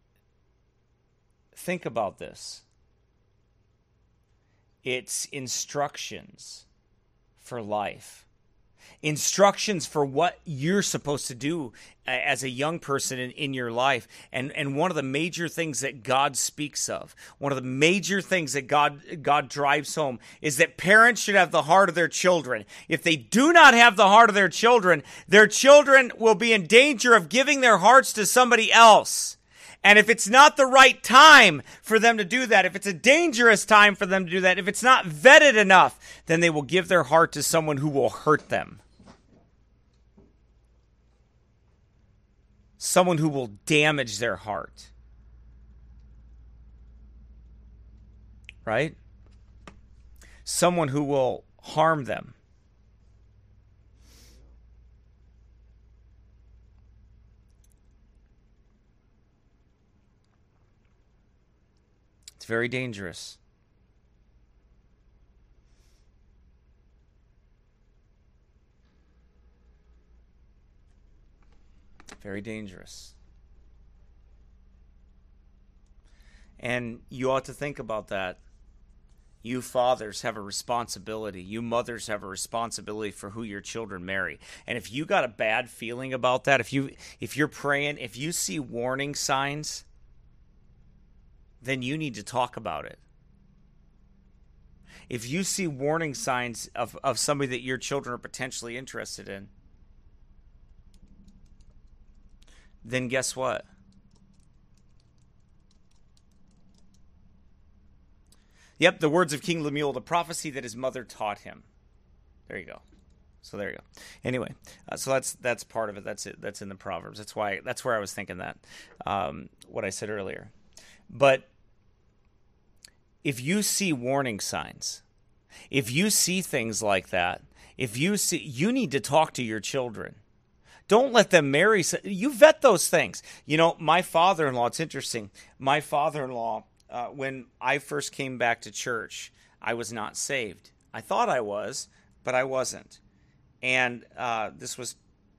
think about this. It's instructions for life. Instructions for what you're supposed to do as a young person in your life. And one of the major things that God speaks of, one of the major things that God drives home is that parents should have the heart of their children. If they do not have the heart of their children will be in danger of giving their hearts to somebody else. And if it's not the right time for them to do that, if it's a dangerous time for them to do that, if it's not vetted enough, then they will give their heart to someone who will hurt them. Someone who will damage their heart. Right? Someone who will harm them. It's very dangerous. Very dangerous. And you ought to think about that. You fathers have a responsibility. You mothers have a responsibility for who your children marry. And if you got a bad feeling about that, if you're praying, if you see warning signs, then you need to talk about it. If you see warning signs of somebody that your children are potentially interested in, then guess what? Yep, the words of King Lemuel, the prophecy that his mother taught him. There you go. So there you go. Anyway, so that's part of it. That's it. That's in the Proverbs. That's where I was thinking that, what I said earlier. But if you see warning signs, if you see things like that, you need to talk to your children. Don't let them marry. You vet those things. My father-in-law, it's interesting. My father-in-law, when I first came back to church, I was not saved. I thought I was, but I wasn't. And this was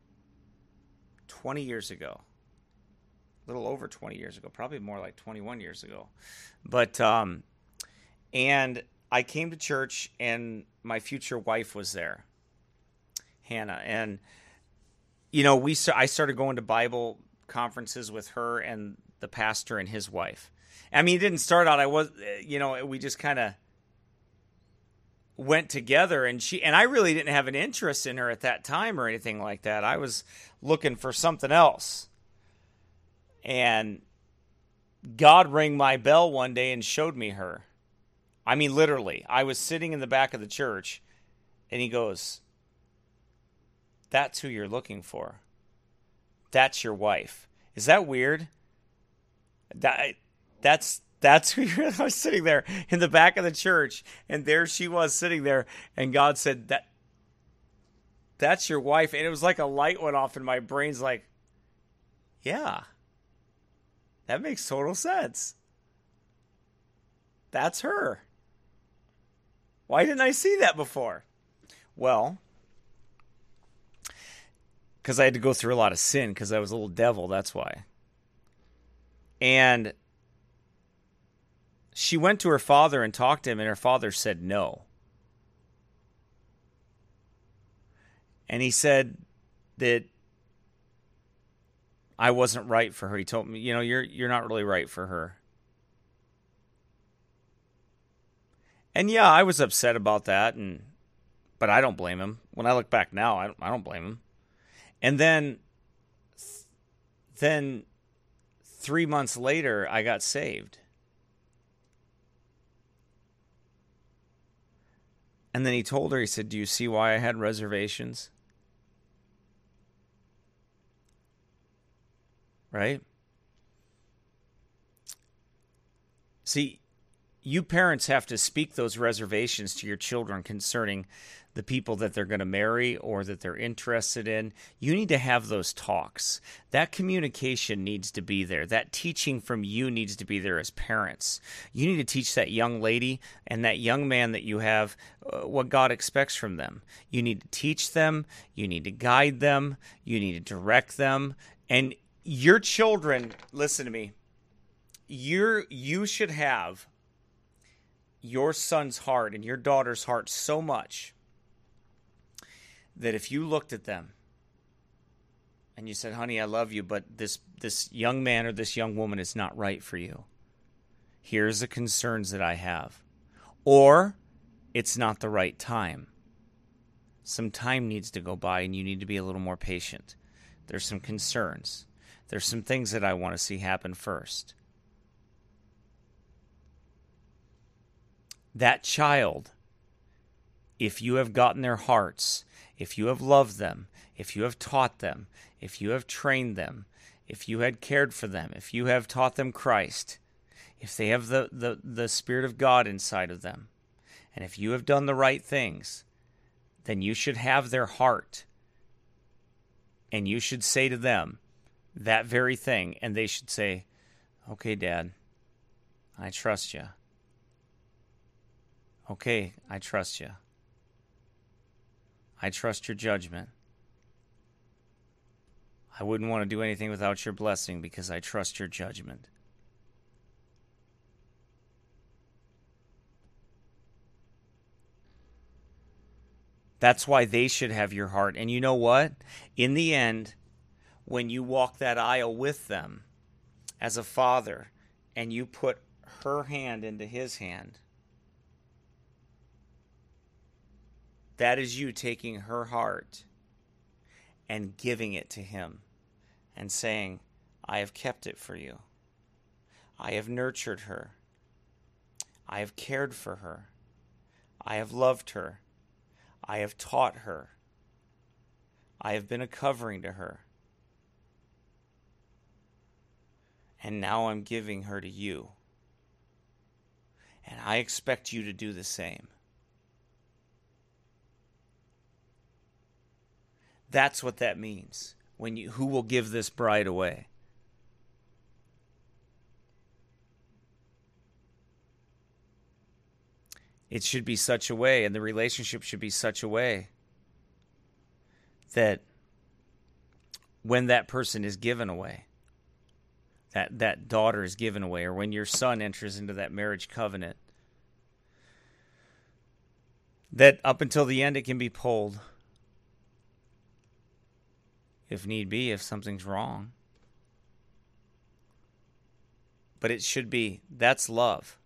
20 years ago. A little over 20 years ago. Probably more like 21 years ago. But, and I came to church, and my future wife was there, Hannah. And I started going to Bible conferences with her and the pastor and his wife. I mean, it didn't start out. We just kind of went together, and I really didn't have an interest in her at that time or anything like that. I was looking for something else. And God rang my bell one day and showed me her. I mean, literally, I was sitting in the back of the church, and he goes, "That's who you're looking for. That's your wife." Is that weird? That's That's who I was sitting there in the back of the church, and there she was sitting there, and God said, that's your wife. And it was like a light went off in my brain's like, yeah, that makes total sense. That's her. Why didn't I see that before? Well, because I had to go through a lot of sin because I was a little devil, that's why. And she went to her father and talked to him, and her father said no. And he said that I wasn't right for her. He told me, you're not really right for her. And yeah, I was upset about that, but I don't blame him. When I look back now, I don't blame him. And then 3 months later, I got saved. And then he told her, he said, do you see why I had reservations? Right? See, you parents have to speak those reservations to your children concerning the people that they're going to marry or that they're interested in. You need to have those talks. That communication needs to be there. That teaching from you needs to be there as parents. You need to teach that young lady and that young man that you have what God expects from them. You need to teach them. You need to guide them. You need to direct them. And your children, listen to me, you should have your son's heart and your daughter's heart so much that if you looked at them and you said, honey, I love you, but this young man or this young woman is not right for you. Here's the concerns that I have. Or it's not the right time. Some time needs to go by and you need to be a little more patient. There's some concerns. There's some things that I want to see happen first. That child, if you have gotten their hearts, if you have loved them, if you have taught them, if you have trained them, if you had cared for them, if you have taught them Christ, if they have the Spirit of God inside of them, and if you have done the right things, then you should have their heart. And you should say to them that very thing, and they should say, okay, Dad, I trust you. Okay, I trust you. I trust your judgment. I wouldn't want to do anything without your blessing because I trust your judgment. That's why they should have your heart. And you know what? In the end, when you walk that aisle with them as a father and you put her hand into his hand, that is you taking her heart and giving it to him and saying, I have kept it for you. I have nurtured her. I have cared for her. I have loved her. I have taught her. I have been a covering to her. And now I'm giving her to you. And I expect you to do the same. That's what that means. Who will give this bride away? It should be such a way, and the relationship should be such a way that when that person is given away, that daughter is given away, or when your son enters into that marriage covenant, that up until the end it can be pulled. If need be, if something's wrong. But it should be, that's love.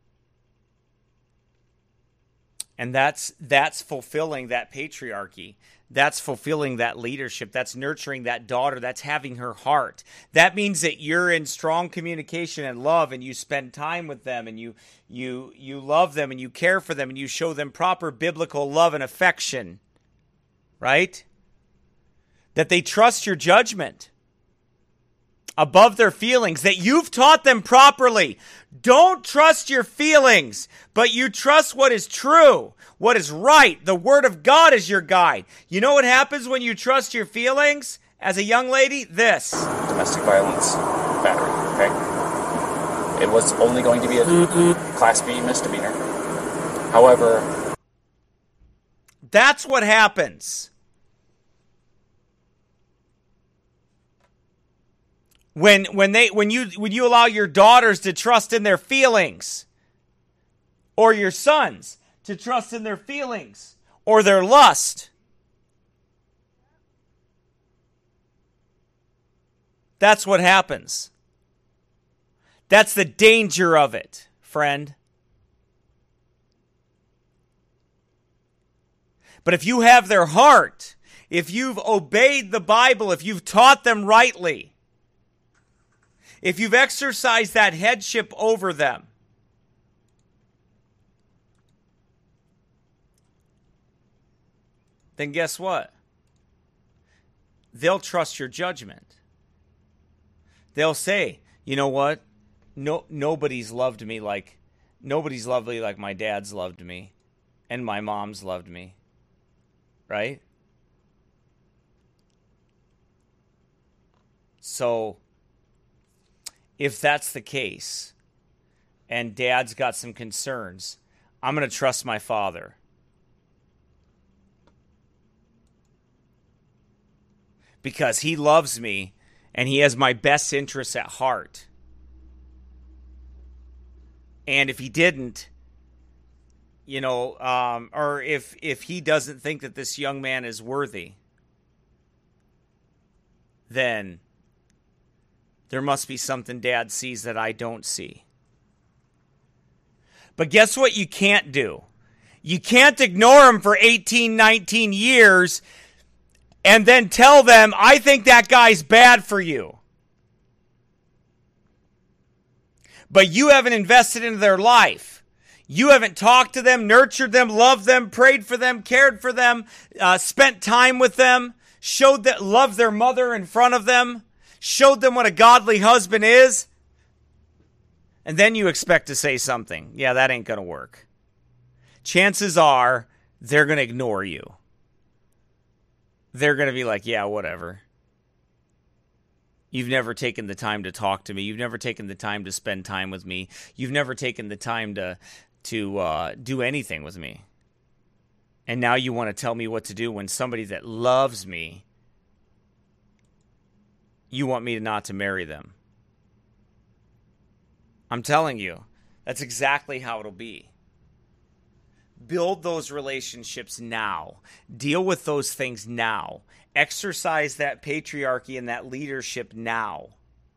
And that's fulfilling that patriarchy. That's fulfilling that leadership. That's nurturing that daughter. That's having her heart. That means that you're in strong communication and love, and you spend time with them, and you love them, and you care for them, and you show them proper biblical love and affection. Right? That they trust your judgment. above their feelings, that you've taught them properly. Don't trust your feelings, but you trust what is true, what is right. The Word of God is your guide. You know what happens when you trust your feelings as a young lady? This. Domestic violence battery, okay? It was only going to be a Class B misdemeanor. However, that's what happens. When you allow your daughters to trust in their feelings, or your sons to trust in their feelings or their lust, that's what happens. That's the danger of it, friend. But if you have their heart, if you've obeyed the Bible, if you've taught them rightly, if you've exercised that headship over them, then guess what? They'll trust your judgment. They'll say, you know what? Nobody's loved me like my dad's loved me and my mom's loved me. Right? So, if that's the case, and dad's got some concerns, I'm going to trust my father. Because he loves me, and he has my best interests at heart. And if he didn't, or if he doesn't think that this young man is worthy, then there must be something dad sees that I don't see. But guess what you can't do? You can't ignore him for 18, 19 years and then tell them, I think that guy's bad for you. But you haven't invested into their life. You haven't talked to them, nurtured them, loved them, prayed for them, cared for them, spent time with them, showed that loved their mother in front of them, showed them what a godly husband is. And then you expect to say something. Yeah, that ain't going to work. Chances are they're going to ignore you. They're going to be like, yeah, whatever. You've never taken the time to talk to me. You've never taken the time to spend time with me. You've never taken the time to do anything with me. And now you want to tell me what to do when somebody that loves me, you want me not to marry them. I'm telling you, that's exactly how it'll be. Build those relationships now. Deal with those things now. Exercise that patriarchy and that leadership now.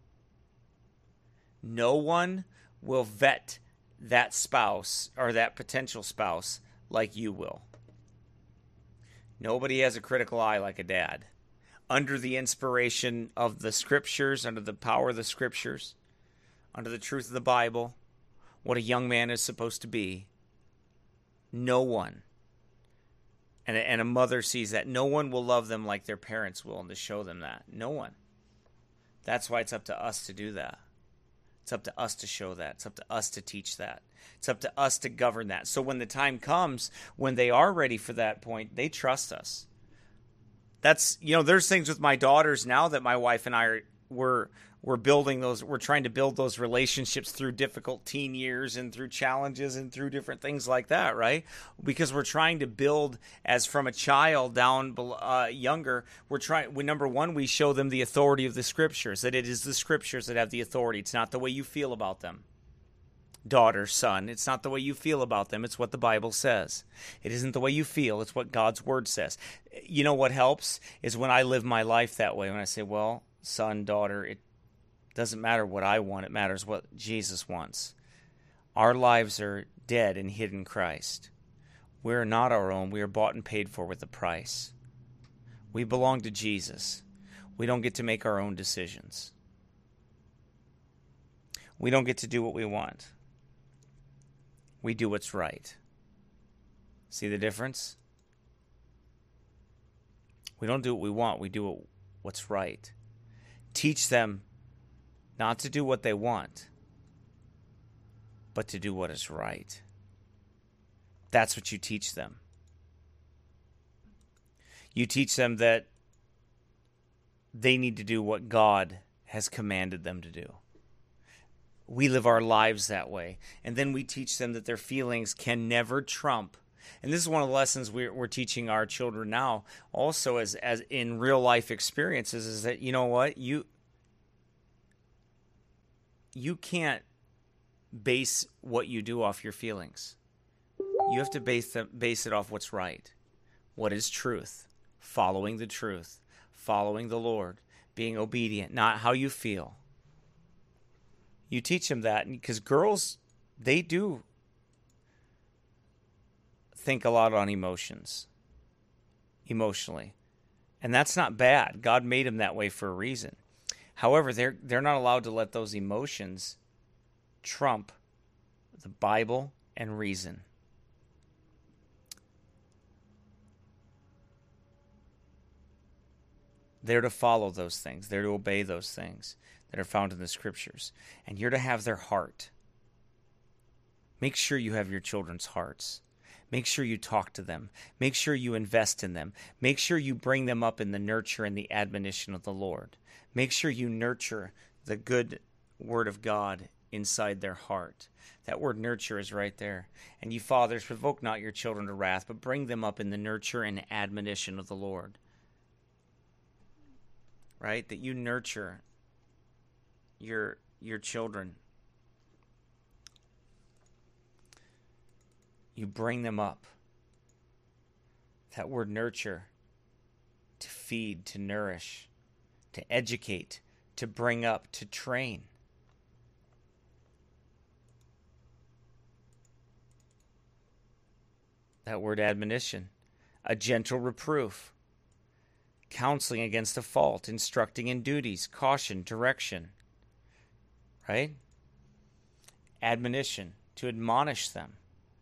No one will vet that spouse or that potential spouse like you will. Nobody has a critical eye like a dad. Under the inspiration of the scriptures, under the power of the scriptures, under the truth of the Bible, what a young man is supposed to be, no one, and a mother sees that, no one will love them like their parents will and to show them that. No one. That's why it's up to us to do that. It's up to us to show that. It's up to us to teach that. It's up to us to govern that. So when the time comes, when they are ready for that point, they trust us. That's, there's things with my daughters now that my wife and I we're building those, we're trying to build those relationships through difficult teen years and through challenges and through different things like that, right? Because we're trying to build as from a child down younger. Number one, we show them the authority of the scriptures, that it is the scriptures that have the authority. It's not the way you feel about them. Daughter, son, it's not the way you feel about them. It's what the Bible says. It isn't the way you feel. It's what God's word says. You know what helps is when I live my life that way. When I say, well, son, daughter, it doesn't matter what I want. It matters what Jesus wants. Our lives are dead and hid in Christ. We're not our own. We are bought and paid for with a price. We belong to Jesus. We don't get to make our own decisions. We don't get to do what we want. We do what's right. See the difference? We don't do what we want. We do what's right. Teach them not to do what they want, but to do what is right. That's what you teach them. You teach them that they need to do what God has commanded them to do. We live our lives that way. And then we teach them that their feelings can never trump. And this is one of the lessons we're teaching our children now, also as in real life experiences, is that, you know what, you can't base what you do off your feelings. You have to base it off what's right, what is truth, following the truth, following the Lord, being obedient, not how you feel. You teach them that, because girls, they do think a lot on emotionally. And that's not bad. God made them that way for a reason. However, they're not allowed to let those emotions trump the Bible and reason. They're to follow those things. They're to obey those things that are found in the Scriptures. And you're to have their heart. Make sure you have your children's hearts. Make sure you talk to them. Make sure you invest in them. Make sure you bring them up in the nurture and the admonition of the Lord. Make sure you nurture the good Word of God inside their heart. That word nurture is right there. And you fathers, provoke not your children to wrath, but bring them up in the nurture and admonition of the Lord. Right? That you nurture your children. You bring them up. That word nurture, to feed, to nourish, to educate, to bring up, to train. That word admonition, a gentle reproof, counseling against a fault, instructing in duties, caution, direction. Right? Admonition, to admonish them.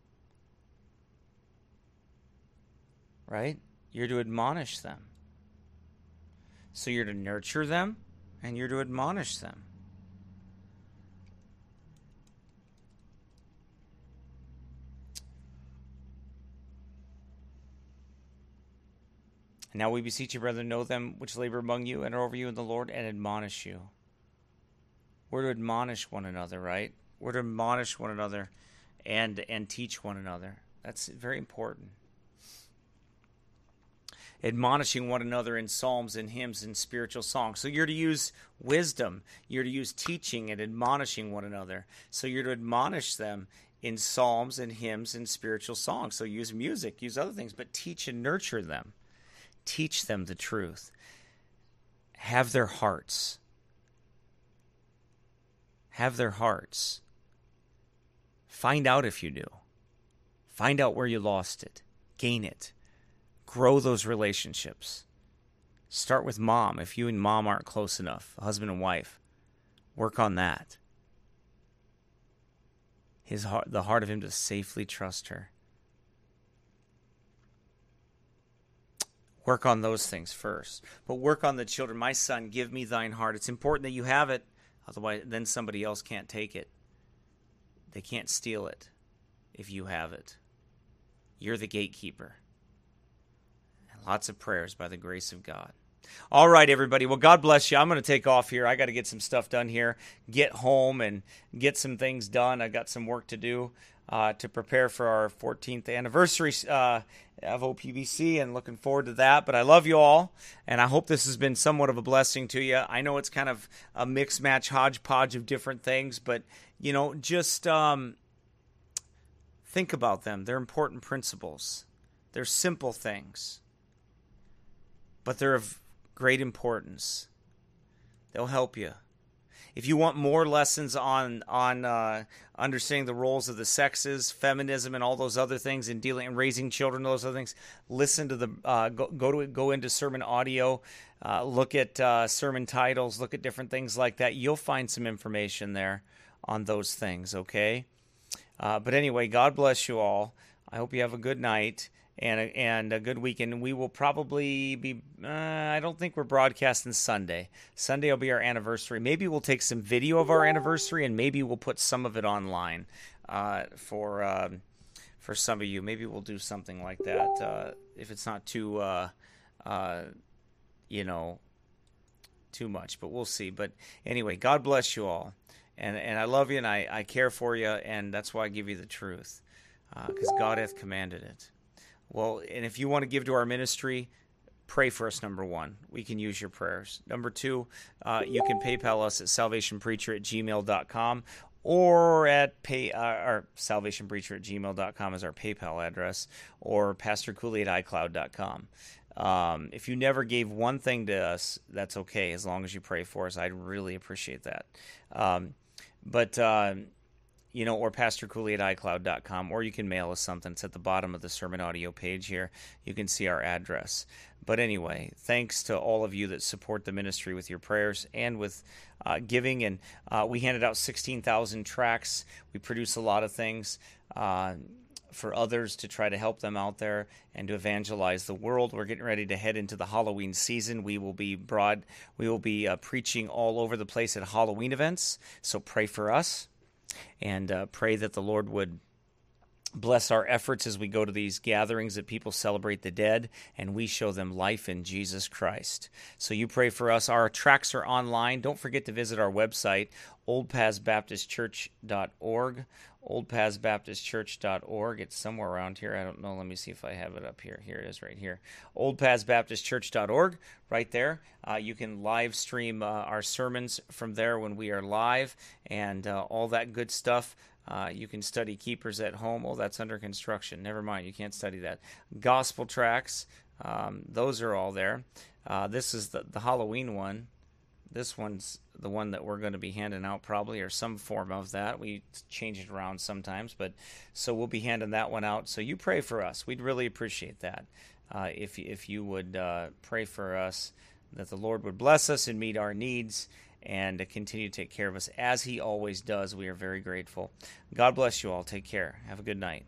Right? You're to admonish them. So you're to nurture them, and you're to admonish them. And now we beseech you, brethren, know them which labor among you and are over you in the Lord, and admonish you. We're to admonish one another, right? We're to admonish one another and teach one another. That's very important. Admonishing one another in psalms and hymns and spiritual songs. So you're to use wisdom. You're to use teaching and admonishing one another. So you're to admonish them in psalms and hymns and spiritual songs. So use music, use other things, but teach and nurture them. Teach them the truth. Have their hearts. Have their hearts. Find out if you do. Find out where you lost it. Gain it. Grow those relationships. Start with mom. If you and mom aren't close enough, husband and wife, work on that. The heart of him to safely trust her. Work on those things first. But work on the children. My son, give me thine heart. It's important that you have it. Otherwise, then somebody else can't take it. They can't steal it if you have it. You're the gatekeeper. And lots of prayers by the grace of God. All right, everybody. Well, God bless you. I'm going to take off here. I got to get some stuff done here, get home and get some things done. I got some work to do to prepare for our 14th anniversary of OPBC, and looking forward to that. But I love you all, and I hope this has been somewhat of a blessing to you. I know it's kind of a mix match hodgepodge of different things, but just think about them. They're important principles. They're simple things, but they're of great importance. They'll help you. If you want more lessons on understanding the roles of the sexes, feminism, and all those other things, in dealing and raising children, those other things, listen to the go into sermon audio, look at sermon titles, look at different things like that. You'll find some information there on those things. Okay, but anyway, God bless you all. I hope you have a good night, and a good weekend. We will probably be, I don't think we're broadcasting Sunday. Sunday will be our anniversary. Maybe we'll take some video of our anniversary, and maybe we'll put some of it online for some of you. Maybe we'll do something like that if it's not too, too much, but we'll see. But anyway, God bless you all. And I love you, and I care for you, and that's why I give you the truth, because God hath commanded it. Well, and if you want to give to our ministry, pray for us, number one. We can use your prayers. Number two, you can PayPal us at salvationpreacher@gmail.com, or at our salvationpreacher@gmail.com is our PayPal address, or pastorcooley@icloud.com. If you never gave one thing to us, that's okay, as long as you pray for us. I'd really appreciate that. Or pastorcooley@icloud.com, or you can mail us something. It's at the bottom of the sermon audio page here. You can see our address. But anyway, thanks to all of you that support the ministry with your prayers and with giving. And we handed out 16,000 tracts. We produce a lot of things for others to try to help them out there and to evangelize the world. We're getting ready to head into the Halloween season. We will be preaching all over the place at Halloween events. So pray for us. And pray that the Lord would bless our efforts as we go to these gatherings, that people celebrate the dead and we show them life in Jesus Christ. So you pray for us. Our tracts are online. Don't forget to visit our website, oldpathsbaptistchurch.org. oldpathsbaptistchurch.org. It's somewhere around here. I don't know. Let me see if I have it up here. Here it is right here. oldpathsbaptistchurch.org. Right there. You can live stream our sermons from there when we are live, and all that good stuff. You can study Keepers at Home. Oh, that's under construction. Never mind. You can't study that. Gospel tracts. Those are all there. This is the Halloween one. This one's the one that we're going to be handing out probably, or some form of that. We change it around sometimes, but so we'll be handing that one out. So you pray for us. We'd really appreciate that if you would pray for us, that the Lord would bless us and meet our needs and to continue to take care of us as He always does. We are very grateful. God bless you all. Take care. Have a good night.